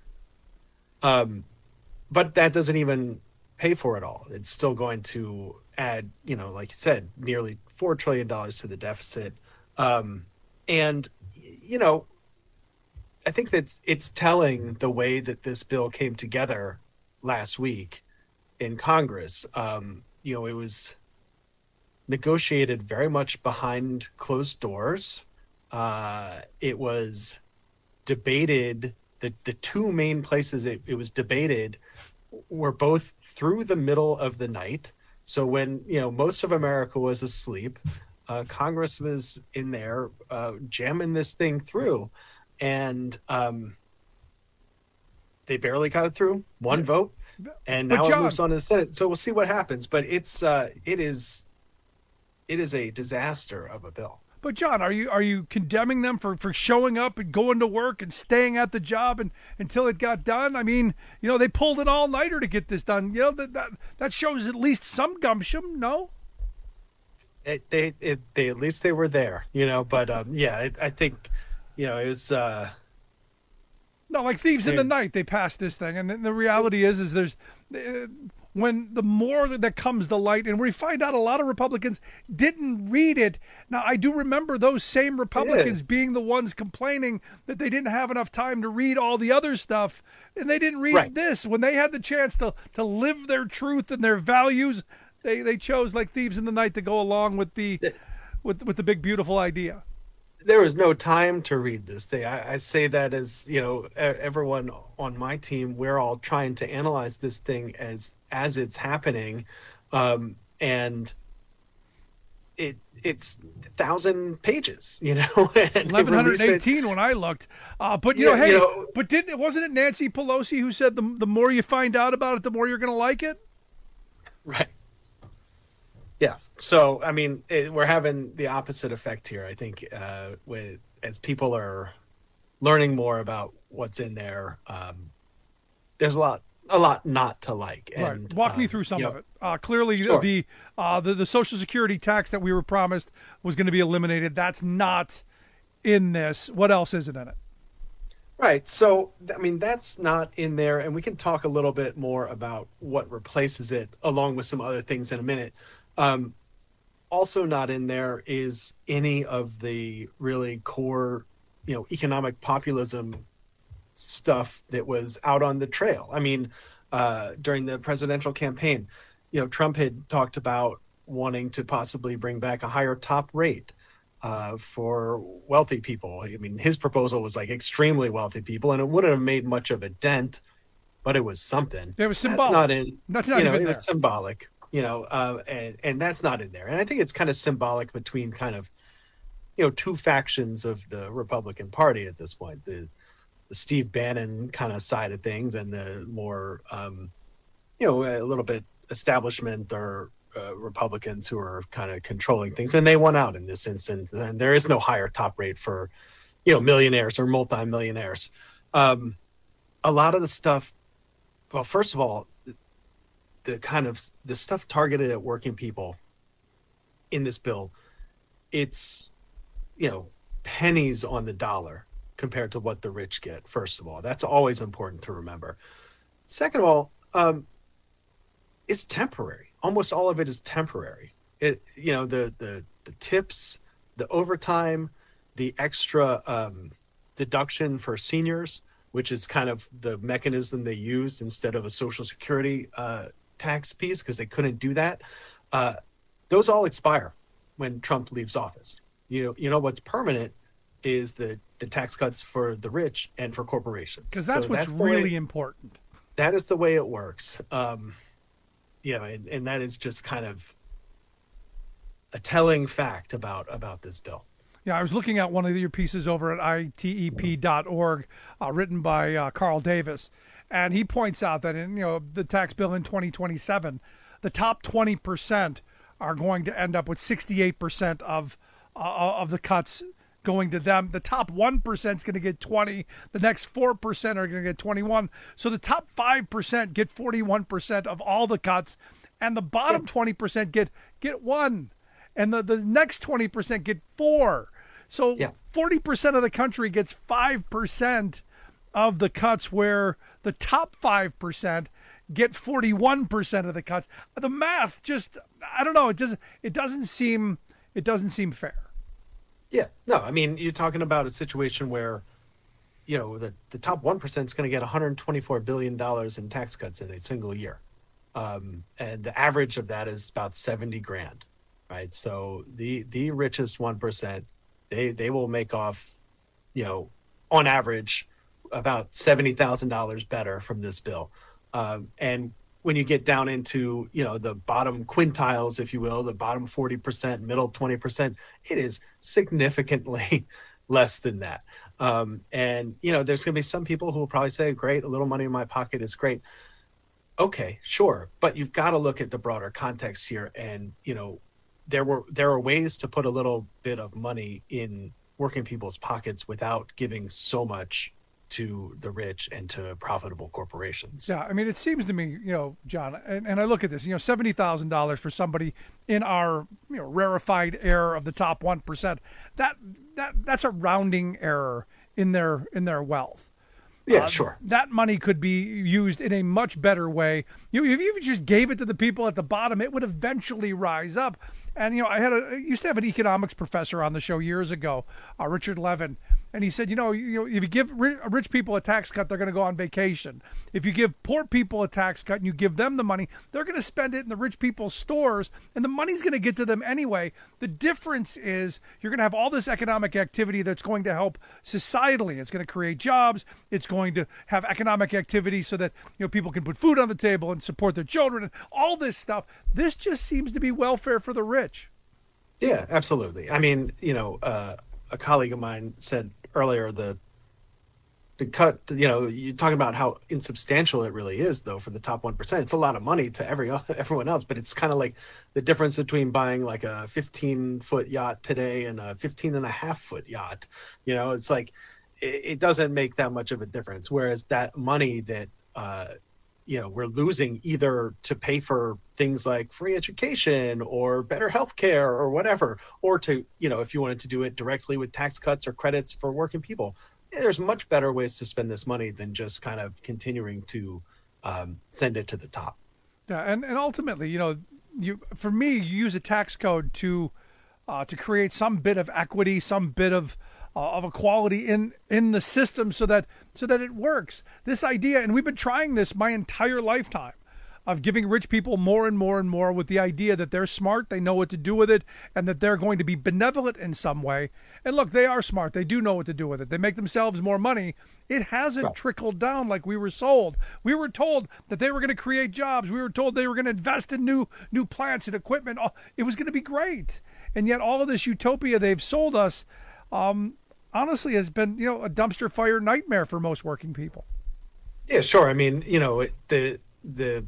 S18: Um, but that doesn't even pay for it all. It's still going to add, you know, like you said, nearly four trillion dollars to the deficit. Um, and, you know, I think that it's telling the way that this bill came together last week in Congress. Um, you know, it was negotiated very much behind closed doors. Uh, it was debated. The, the two main places it, it was debated were both through the middle of the night. So when, you know, most of America was asleep, uh, Congress was in there uh, jamming this thing through. And um, they barely got it through. One vote. And now John, it moves on to the Senate. So we'll see what happens. But it's uh, it is it is a disaster of a bill.
S11: But John, are you are you condemning them for, for showing up and going to work and staying at the job and until it got done? I mean, you know, they pulled an all-nighter to get this done. You know, that that, that shows at least some gumption, no?
S18: It, they it, they at least they were there, you know. But um, yeah, it, I think, you know, it was. Uh,
S11: no, like thieves in the night, they passed this thing, and the, the reality is, is there's. Uh, when the more that comes to light, and we find out a lot of Republicans didn't read it. Now, I do remember those same Republicans being the ones complaining that they didn't have enough time to read all the other stuff, and they didn't read right. this. When they had the chance to, to live their truth and their values, they, they chose, like thieves in the night, to go along with the with with the big, beautiful idea.
S18: There was no time to read this thing. I, I say that as, you know, everyone on my team, we're all trying to analyze this thing as as it's happening, um, and it it's a thousand pages, you know.
S11: eleven eighteen it, when I looked, uh, but you yeah, know, hey, you know, but didn't wasn't it Nancy Pelosi who said the the more you find out about it, the more you're going to like it?
S18: Right. Yeah. So, I mean, it, we're having the opposite effect here. I think uh, with as people are learning more about what's in there, um, there's a lot, a lot not to like. And,
S11: right. Walk
S18: um,
S11: me through some
S18: you
S11: of
S18: know,
S11: it. Uh, clearly,
S18: sure.
S11: the, uh, the the Social Security tax that we were promised was going to be eliminated. That's not in this. What else isn't in it?
S18: Right. So, I mean, that's not in there, and we can talk a little bit more about what replaces it, along with some other things in a minute. Um, Also not in there is any of the really core, you know, economic populism stuff that was out on the trail. I mean, uh, during the presidential campaign, you know, Trump had talked about wanting to possibly bring back a higher top rate uh, for wealthy people. I mean, his proposal was like extremely wealthy people, and it wouldn't have made much of a dent, but it was something.
S11: It was symbolic.
S18: That's not in.
S11: That's not
S18: you know,
S11: even
S18: it
S11: there.
S18: was symbolic. You know, uh, and, and that's not in there. And I think it's kind of symbolic between kind of, you know, two factions of the Republican Party at this point, the the Steve Bannon kind of side of things and the more, um, you know, a little bit establishment or uh, Republicans who are kind of controlling things. And they won out in this instance. And there is no higher top rate for, you know, millionaires or multimillionaires. Um, a lot of the stuff, well, first of all, the kind of the stuff targeted at working people in this bill, it's, you know, pennies on the dollar compared to what the rich get. First of all, that's always important to remember. Second of all, um, it's temporary. Almost all of it is temporary. It, you know, the, the, the tips, the overtime, the extra um, deduction for seniors, which is kind of the mechanism they used instead of a Social Security uh, tax piece because they couldn't do that. Uh, those all expire when Trump leaves office. You know, you know what's permanent is the, the tax cuts for the rich and for corporations.
S11: Because that's so what's that's really way, important.
S18: That is the way it works. Um, you know, and, and that is just kind of a telling fact about about this bill.
S11: Yeah, I was looking at one of your pieces over at I T E P dot org, uh, written by uh, Carl Davis. And he points out that in, you know, the tax bill in twenty twenty-seven, the top twenty percent are going to end up with sixty-eight percent of uh, of the cuts going to them. The top one percent is going to get twenty. The next four percent are going to get twenty-one. So the top five percent get forty-one percent of all the cuts, and the bottom twenty percent get get one, and the, the next twenty percent get four. So yeah. forty percent of the country gets five percent of the cuts, where the top five percent get forty-one percent of the cuts. The math just, I don't know, it doesn't, it doesn't seem, it doesn't seem fair.
S18: Yeah, no, I mean, you're talking about a situation where you know, the, the top one percent is going to get one hundred twenty-four billion dollars in tax cuts in a single year. Um, and the average of that is about seventy grand, right? So the, the richest one percent, they, they will make off, you know, on average about seventy thousand dollars better from this bill. Um, and when you get down into, you know, the bottom quintiles, if you will, the bottom forty percent, middle twenty percent, it is significantly less than that. Um, and, you know, there's going to be some people who will probably say, great, a little money in my pocket is great. Okay, sure. But you've got to look at the broader context here. And, you know, there were there are ways to put a little bit of money in working people's pockets without giving so much to the rich and to profitable corporations.
S11: Yeah, I mean, it seems to me, you know, John, and, and I look at this, you know, seventy thousand dollars for somebody in our, you know, rarefied air of the top one percent, that that that's a rounding error in their in their wealth.
S18: Yeah,
S11: uh,
S18: sure.
S11: That money could be used in a much better way. You, if you just gave it to the people at the bottom, it would eventually rise up. And, you know, I had a I used to have an economics professor on the show years ago, uh, Richard Levin. And he said, you know, you know, if you give rich people a tax cut, they're going to go on vacation. If you give poor people a tax cut and you give them the money, they're going to spend it in the rich people's stores, and the money's going to get to them anyway. The difference is you're going to have all this economic activity that's going to help societally. It's going to create jobs. It's going to have economic activity so that, you know, people can put food on the table and support their children and all this stuff. This just seems to be welfare for the rich.
S18: Yeah, absolutely. I mean, you know, uh, a colleague of mine said earlier the the cut, you know, you're talking about how insubstantial it really is, though, for the top one percent. It's a lot of money to every everyone else, but it's kind of like the difference between buying like a fifteen foot yacht today and a fifteen and a half foot yacht. You know, it's like it, it doesn't make that much of a difference. Whereas that money that uh, you know, we're losing either to pay for things like free education or better health care or whatever, or to, you know, if you wanted to do it directly with tax cuts or credits for working people, there's much better ways to spend this money than just kind of continuing to um, send it to the top.
S11: Yeah. And, and ultimately, you know, you, for me, you use a tax code to, uh, to create some bit of equity, some bit of, Uh, of equality in, in the system so that so that it works. This idea, and we've been trying this my entire lifetime, of giving rich people more and more and more with the idea that they're smart, they know what to do with it, and that they're going to be benevolent in some way. And look, they are smart. They do know what to do with it. They make themselves more money. It hasn't right. trickled down like we were sold. We were told that they were going to create jobs. We were told they were going to invest in new new plants and equipment. It was going to be great. And yet all of this utopia they've sold us, um, honestly, has been, you know, a dumpster fire nightmare for most working people.
S18: Yeah, sure. I mean, you know, the the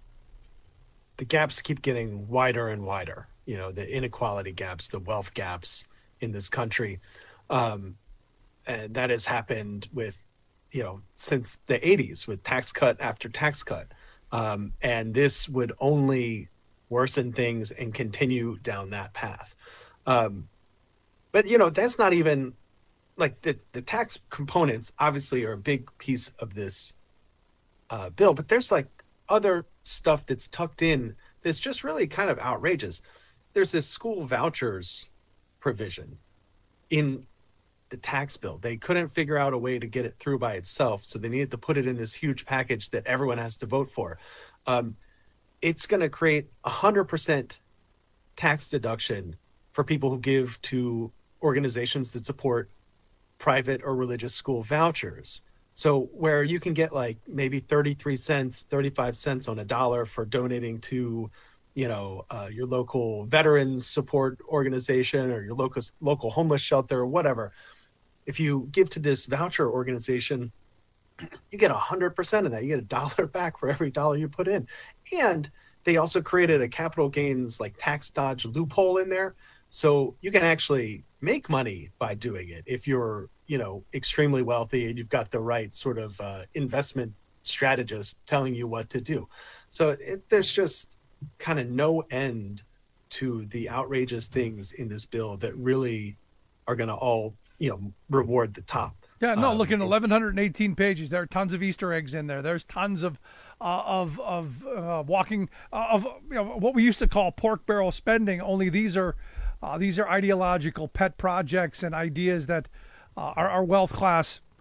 S18: the gaps keep getting wider and wider. You know, the inequality gaps, the wealth gaps in this country, um, and that has happened with, you know, since the eighties with tax cut after tax cut, um, and this would only worsen things and continue down that path. Um, but you know, that's not even. Like the, the tax components obviously are a big piece of this uh, bill, but there's like other stuff that's tucked in that's just really kind of outrageous. There's this school vouchers provision in the tax bill. They couldn't figure out a way to get it through by itself, so they needed to put it in this huge package that everyone has to vote for. Um, it's going to create a hundred percent tax deduction for people who give to organizations that support private or religious school vouchers. So where you can get like maybe thirty-three cents, thirty-five cents on a dollar for donating to, you know, uh, your local veterans support organization or your local local homeless shelter or whatever. If you give to this voucher organization, you get one hundred percent of that. You get a dollar back for every dollar you put in. And they also created a capital gains like tax dodge loophole in there. So you can actually make money by doing it if you're, you know, extremely wealthy and you've got the right sort of uh, investment strategist telling you what to do. So it, there's just kind of no end to the outrageous things in this bill that really are going to all, you know, reward the top.
S11: Yeah, no,
S18: um,
S11: look, in eleven eighteen pages, there are tons of Easter eggs in there. There's tons of uh, of of uh, walking uh, of you know, what we used to call pork barrel spending. Only these are uh, these are ideological pet projects and ideas that uh, our, our wealth class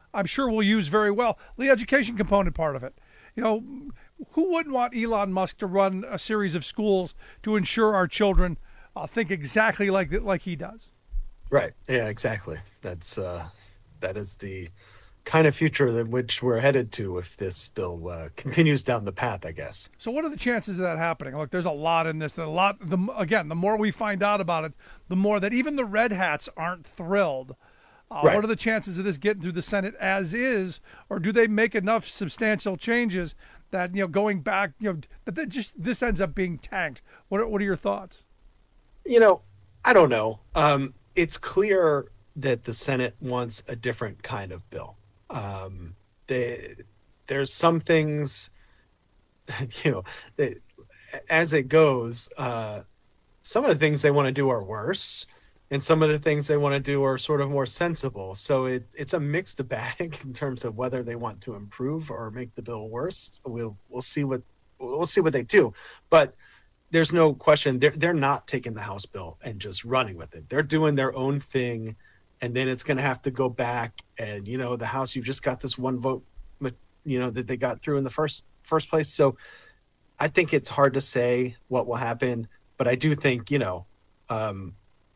S11: I'm sure we'll use very well. The education component part of it. You know, who wouldn't want Elon Musk to run a series of schools to ensure our children uh, think exactly like like he does?
S18: Right. Yeah, exactly. That's uh, that is the kind of future that which we're headed to if this bill uh, continues down the path, I guess.
S11: So what are the chances of that happening? Look, there's a lot in this. A lot. The, again, the more we find out about it, the more that even the red hats aren't thrilled. Uh,
S18: right.
S11: What are the chances of this getting through the Senate as is, or do they make enough substantial changes that, you know, going back, you know, that they just this ends up being tanked? What are, what are your thoughts?
S18: You know, I don't know. Um, it's clear that the Senate wants a different kind of bill. Um, they, there's some things, you know, that, as it goes, uh, some of the things they want to do are worse. And some of the things they want to do are sort of more sensible. So it, it's a mixed bag in terms of whether they want to improve or make the bill worse. We'll we'll see what we'll see what they do. But there's no question they're they're not taking the House bill and just running with it. They're doing their own thing, and then it's going to have to go back. And you know, the House, you've just got this one vote, you know, that they got through in the first first place. So I think it's hard to say what will happen, but I do think, you know. Um,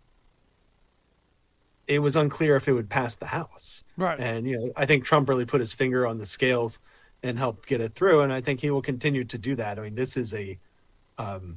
S18: it was unclear if it would pass the House.
S11: Right.
S18: And, you know, I think Trump really put his finger on the scales and helped get it through. And I think he will continue to do that. I mean, this is a, um,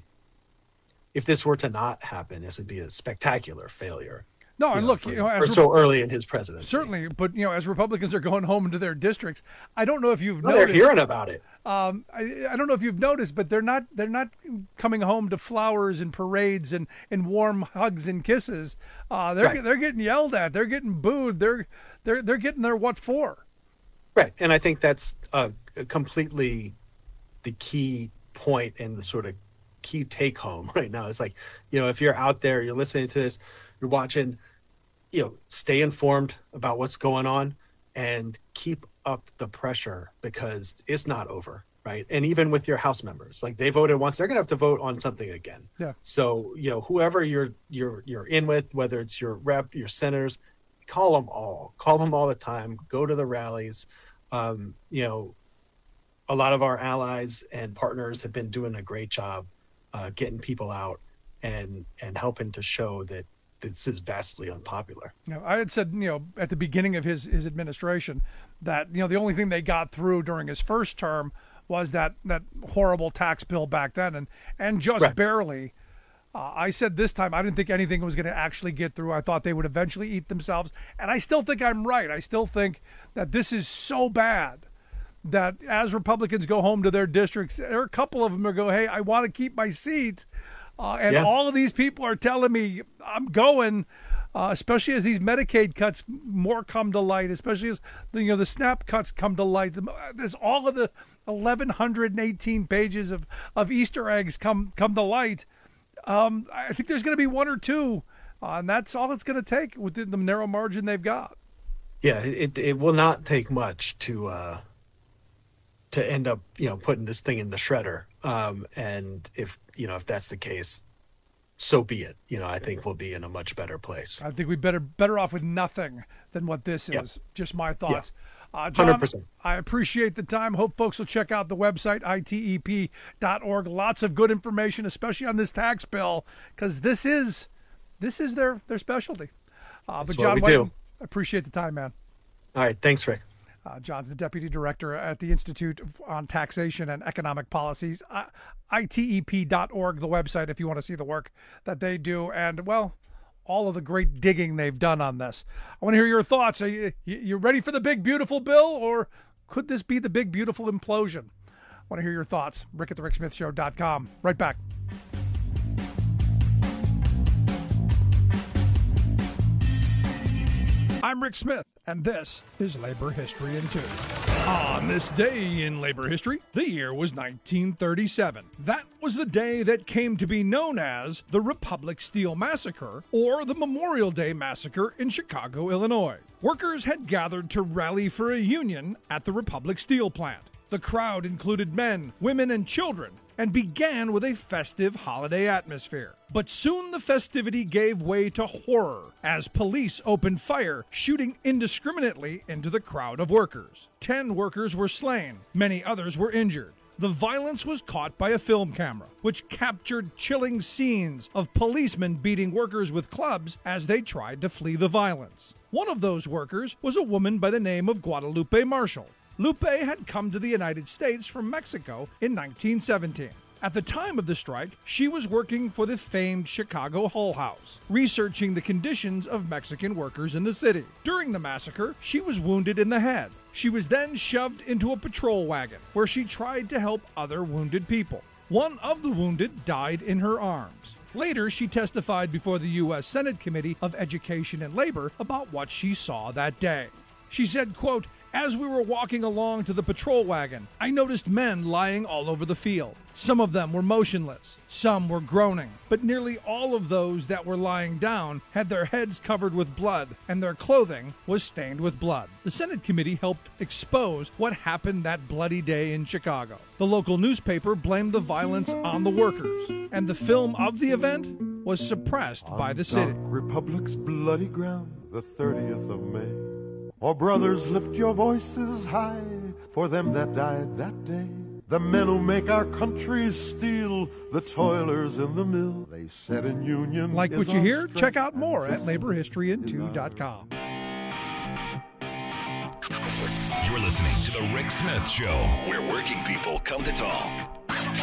S18: if this were to not happen, this would be a spectacular failure.
S11: No, and
S18: know,
S11: look,
S18: for,
S11: you know, as
S18: so early in his presidency.
S11: Certainly, but you know, as Republicans are going home into their districts, I don't know if you've
S18: well,
S11: noticed.
S18: They're hearing about it.
S11: Um, I, I don't know if you've noticed, but they're not they're not coming home to flowers and parades and, and warm hugs and kisses. Uh, they're
S18: Right.
S11: they're getting yelled at. They're getting booed. They're they're they're getting their what for.
S18: Right, and I think that's uh, completely the key point and the sort of key take home right now. It's like, you know, if you're out there, you're listening to this, you're watching, you know, stay informed about what's going on and keep up the pressure because it's not over, right? And even with your House members, like they voted once, they're gonna have to vote on something again.
S11: Yeah.
S18: So, you know, whoever you're you're you're in with, whether it's your rep, your senators, call them all, call them all the time, go to the rallies. Um, you know, a lot of our allies and partners have been doing a great job uh, getting people out and and helping to show that this is vastly unpopular.
S11: You know, I had said, you know, at the beginning of his, his administration that, you know, the only thing they got through during his first term was that, that horrible tax bill back then. And, and just
S18: Right.
S11: barely. Uh, I said this time I didn't think anything was going to actually get through. I thought they would eventually eat themselves. And I still think I'm right. I still think that this is so bad that as Republicans go home to their districts, there are a couple of them that go, hey, I want to keep my seat. Uh, and
S18: Yeah.
S11: all of these people are telling me I'm going, uh, especially as these Medicaid cuts more come to light, especially as the, you know, the SNAP cuts come to light. The- There's all of the eleven eighteen pages of, of Easter eggs come come to light. Um, I think there's going to be one or two, uh, and that's all it's going to take within the narrow margin they've got.
S18: Yeah, it it will not take much to uh, to end up, you know, putting this thing in the shredder. Um, and if you know if that's the case, so be it. You know, I think we'll be in a much better place.
S11: I think we better better off with nothing than what this
S18: Yep.
S11: is. Just my thoughts. Uh,
S18: one
S11: John,
S18: hundred percent.
S11: I appreciate the time. Hope folks will check out the website, I T E P dot org. Lots of good information, especially on this tax bill, because this is this is their, their specialty. Uh,
S18: That's
S11: but
S18: what
S11: John
S18: we
S11: Whiten,
S18: do.
S11: I appreciate the time, man.
S18: All right, thanks, Rick.
S11: Uh, John's the Deputy Director at the Institute on Taxation and Economic Policies. Uh, I T E P dot org, the website, if you want to see the work that they do. And, well, all of the great digging they've done on this. I want to hear your thoughts. Are you, you you ready for the big, beautiful bill, or could this be the big, beautiful implosion? I want to hear your thoughts. Rick at the Rick Smith Show dot com. Right back. I'm Rick Smith, and this is Labor History in Two. On this day in labor history, the year was nineteen thirty-seven. That was the day that came to be known as the Republic Steel Massacre, or the Memorial Day Massacre in Chicago, Illinois. Workers had gathered to rally for a union at the Republic Steel plant. The crowd included men, women, and children, and began with a festive holiday atmosphere. But soon the festivity gave way to horror as police opened fire, shooting indiscriminately into the crowd of workers. Ten workers were slain, many others were injured. The violence was caught by a film camera, which captured chilling scenes of policemen beating workers with clubs as they tried to flee the violence. One of those workers was a woman by the name of Guadalupe Marshall. Lupe had come to the United States from Mexico in nineteen seventeen. At the time of the strike, she was working for the famed Chicago Hull House, researching the conditions of Mexican workers in the city. During the massacre, she was wounded in the head. She was then shoved into a patrol wagon, where she tried to help other wounded people. One of the wounded died in her arms. Later, she testified before the U S Senate Committee of Education and Labor about what she saw that day. She said, quote, "As we were walking along to the patrol wagon, I noticed men lying all over the field. Some of them were motionless, some were groaning, but nearly all of those that were lying down had their heads covered with blood, and their clothing was stained with blood." The Senate committee helped expose what happened that bloody day in Chicago. The local newspaper blamed the violence on the workers, and the film of the event was suppressed by the city.
S19: Dark Republic's bloody ground, the thirtieth of May. Oh, brothers, lift your voices high for them that died that day. The men who make our country steel, the toilers in the mill. They said in union.
S11: Like what you hear? Check out more at labor history in two dot com.
S10: You're listening to The Rick Smith Show, where working people come to talk.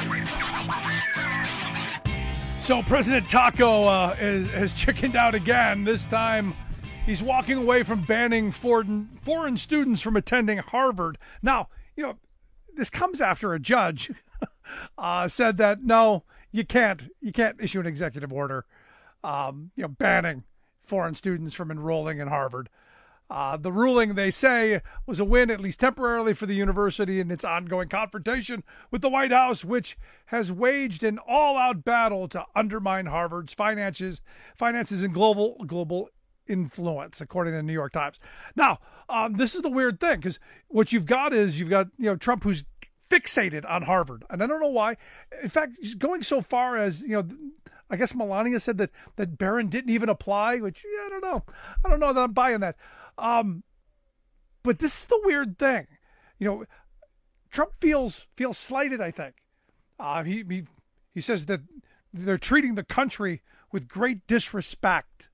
S11: So President Taco uh, is, has chickened out again. This time he's walking away from banning foreign, foreign students from attending Harvard. Now, you know, this comes after a judge uh, said that, no, you can't, you can't issue an executive order, um, you know, banning foreign students from enrolling in Harvard. Uh, the ruling, they say, was a win, at least temporarily, for the university in its ongoing confrontation with the White House, which has waged an all-out battle to undermine Harvard's finances, finances and global global influence, according to the New York Times. Now, um, this is the weird thing, because what you've got is you've got, you know, Trump, who's fixated on Harvard, and I don't know why. In fact, he's going so far as, you know, I guess Melania said that that Barron didn't even apply, which, yeah, I don't know. I don't know that I'm buying that. Um, but this is the weird thing. You know, Trump feels feels slighted, I think. Uh, he, he, he says that they're treating the country with great disrespect.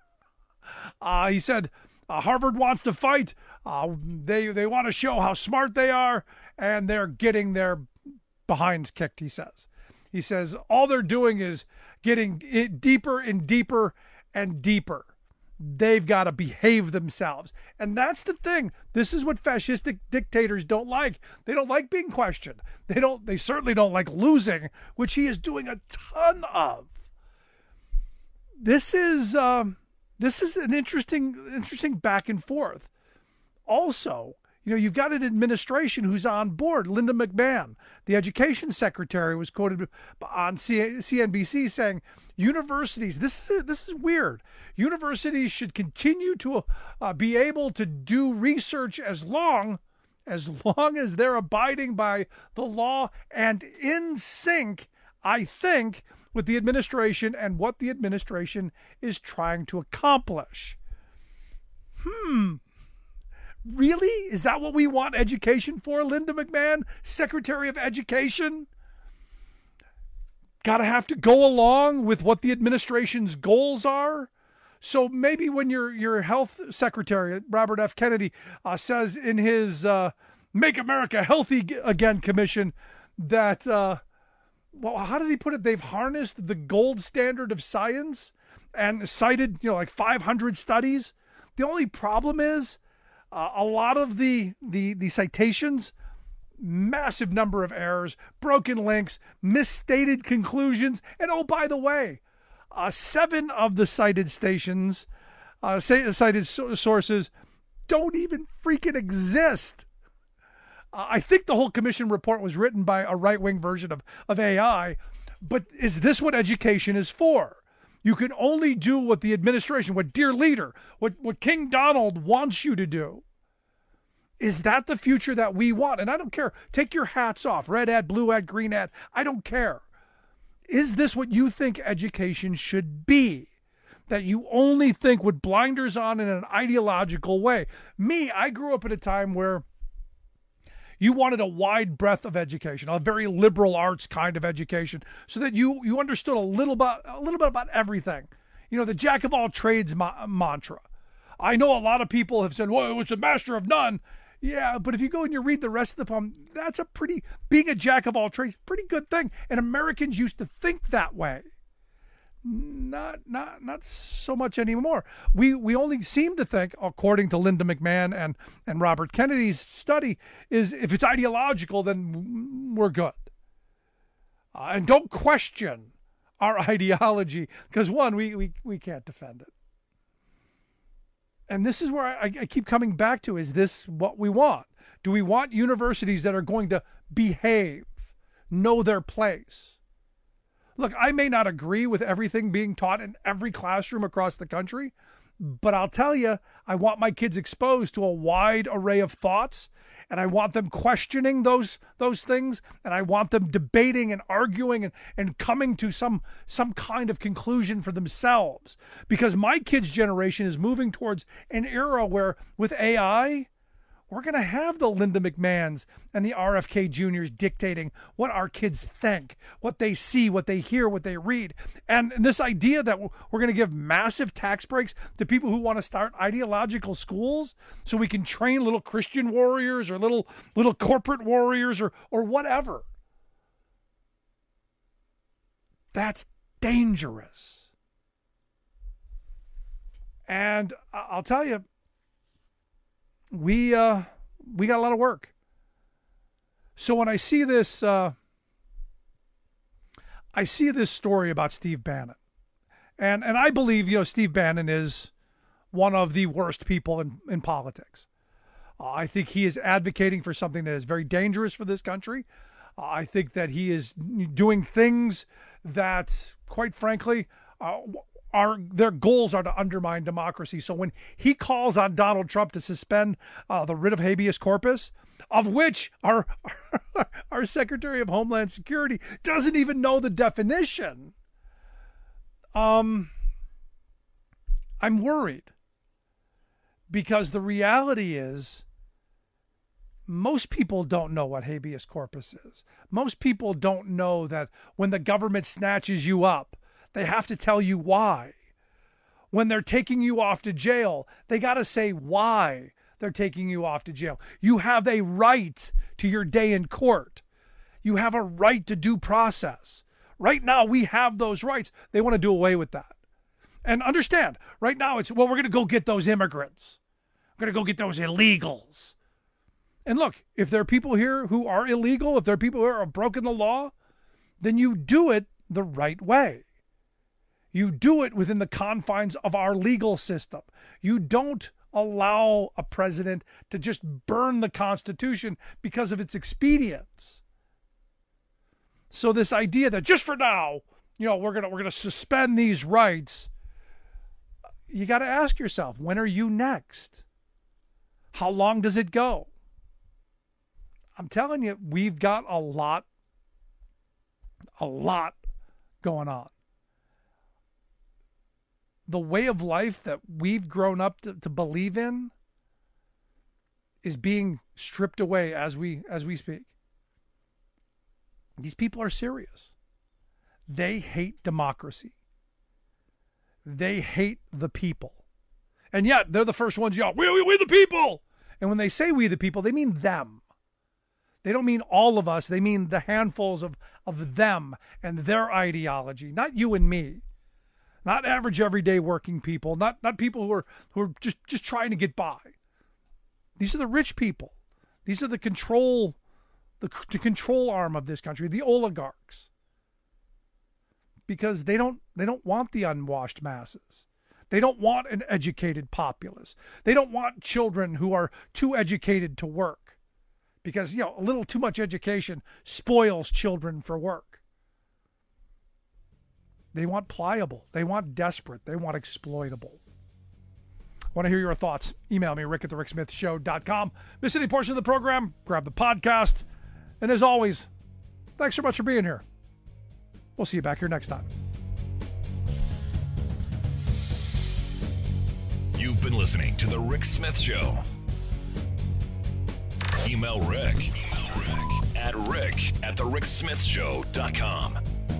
S11: Uh, he said uh, Harvard wants to fight. Uh, they they want to show how smart they are, and they're getting their behinds kicked, he says. He says all they're doing is getting it deeper and deeper and deeper. They've got to behave themselves. And that's the thing. This is what fascistic dictators don't like. They don't like being questioned. They don't. They certainly don't like losing, which he is doing a ton of. This is um, this is an interesting interesting back and forth. Also, you know, you've got an administration who's on board. Linda McMahon, the education secretary, was quoted on C N B C saying, universities, this is this is weird. Universities should continue to uh, be able to do research as long, as long as they're abiding by the law and in sync, I think, with the administration and what the administration is trying to accomplish. Hmm. Really? Is that what we want education for, Linda McMahon, Secretary of Education? Got to have to go along with what the administration's goals are? So maybe when your your health secretary, Robert F. Kennedy, uh, says in his uh, Make America Healthy Again commission that, uh, well, how did he put it? They've harnessed the gold standard of science and cited, you know, like five hundred studies. The only problem is, Uh, a lot of the, the the citations, massive number of errors, broken links, misstated conclusions, and oh, by the way, uh, seven of the cited stations, uh, cited sources, don't even freaking exist. Uh, I think the whole commission report was written by a right-wing version of, of A I, but is this what education is for? You can only do what the administration, what dear leader, what, what King Donald wants you to do. Is that the future that we want? And I don't care. Take your hats off. Red hat, blue hat, green hat. I don't care. Is this what you think education should be? That you only think with blinders on in an ideological way? Me, I grew up at a time where you wanted a wide breadth of education, a very liberal arts kind of education, so that you you understood a little bit, a little bit about everything. You know, the jack of all trades ma- mantra. I know a lot of people have said, well, it's a master of none. Yeah, but if you go and you read the rest of the poem, that's a pretty, being a jack of all trades, pretty good thing. And Americans used to think that way. Not not not so much anymore. We we only seem to think, according to Linda McMahon and, and Robert Kennedy's study, is if it's ideological, then we're good. Uh, and don't question our ideology, because one, we, we, we can't defend it. And this is where I, I keep coming back to, is this what we want? Do we want universities that are going to behave, know their place? Look, I may not agree with everything being taught in every classroom across the country, but I'll tell you, I want my kids exposed to a wide array of thoughts, and I want them questioning those those things, and I want them debating and arguing and, and coming to some some kind of conclusion for themselves. Because my kids' generation is moving towards an era where, with A I, we're going to have the Linda McMahons and the R F K Juniors dictating what our kids think, what they see, what they hear, what they read. And this idea that we're going to give massive tax breaks to people who want to start ideological schools so we can train little Christian warriors or little little corporate warriors or or whatever. That's dangerous. And I'll tell you, we uh, we got a lot of work. So when I see this, uh, I see this story about Steve Bannon, and and I believe, you know, Steve Bannon is one of the worst people in in politics. Uh, I think he is advocating for something that is very dangerous for this country. Uh, I think that he is doing things that, quite frankly, uh, Are, their goals are to undermine democracy. So when he calls on Donald Trump to suspend uh, the writ of habeas corpus, of which our, our Secretary of Homeland Security doesn't even know the definition, um, I'm worried. Because the reality is, most people don't know what habeas corpus is. Most people don't know that when the government snatches you up, they have to tell you why. When they're taking you off to jail, they got to say why they're taking you off to jail. You have a right to your day in court. You have a right to due process. Right now, we have those rights. They want to do away with that. And understand, right now it's, well, we're going to go get those immigrants. We're going to go get those illegals. And look, if there are people here who are illegal, if there are people who have broken the law, then you do it the right way. You do it within the confines of our legal system. You don't allow a president to just burn the Constitution because of its expedience. So this idea that just for now, you know, we're gonna we're gonna suspend these rights, you got to ask yourself, when are you next? How long does it go? I'm telling you, we've got a lot, a lot going on. The way of life that we've grown up to, to believe in is being stripped away as we as we speak. These people are serious. They hate democracy. They hate the people. And yet they're the first ones yell, we, we, we the people. And when they say we the people, they mean them. They don't mean all of us. They mean the handfuls of, of them and their ideology, not you and me. Not average, everyday working people, not not people who are who are just, just trying to get by. These are the rich people. These are the control, the, the control arm of this country, the oligarchs. Because they don't they don't want the unwashed masses. They don't want an educated populace. They don't want children who are too educated to work. Because, you know, a little too much education spoils children for work. They want pliable. They want desperate. They want exploitable. Want to hear your thoughts? Email me, rick at the rick smith show dot com. Miss any portion of the program? Grab the podcast. And as always, thanks so much for being here. We'll see you back here next time.
S10: You've been listening to The Rick Smith Show. Email Rick, Email Rick at rick at the rick smith show dot com.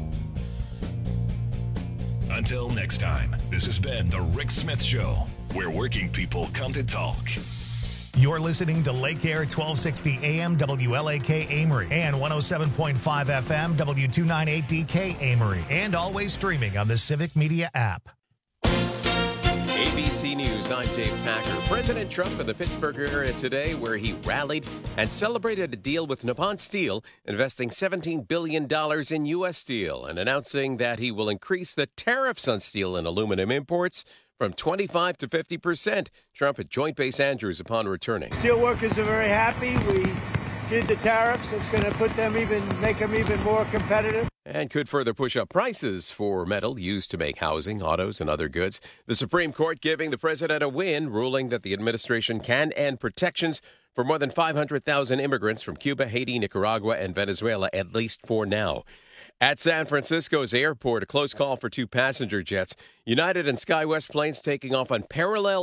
S10: Until next time, this has been The Rick Smith Show, where working people come to talk.
S1: You're listening to Lake Air twelve sixty A M W L A K Amory and one oh seven point five F M W two ninety-eight D K Amory, and always streaming on the Civic Media app.
S2: A B C News, I'm Dave Packer. President Trump in the Pittsburgh area today, where he rallied and celebrated a deal with Nippon Steel, investing seventeen billion dollars in U S steel and announcing that he will increase the tariffs on steel and aluminum imports from twenty-five to fifty percent. Trump at Joint Base Andrews upon returning.
S4: Steel workers are very happy. We did the tariffs. It's going to put them even, make them even more competitive.
S2: And could further push up prices for metal used to make housing, autos, and other goods. The Supreme Court giving the president a win, ruling that the administration can end protections for more than five hundred thousand immigrants from Cuba, Haiti, Nicaragua, and Venezuela, at least for now. At San Francisco's airport, a close call for two passenger jets. United and SkyWest planes taking off on parallel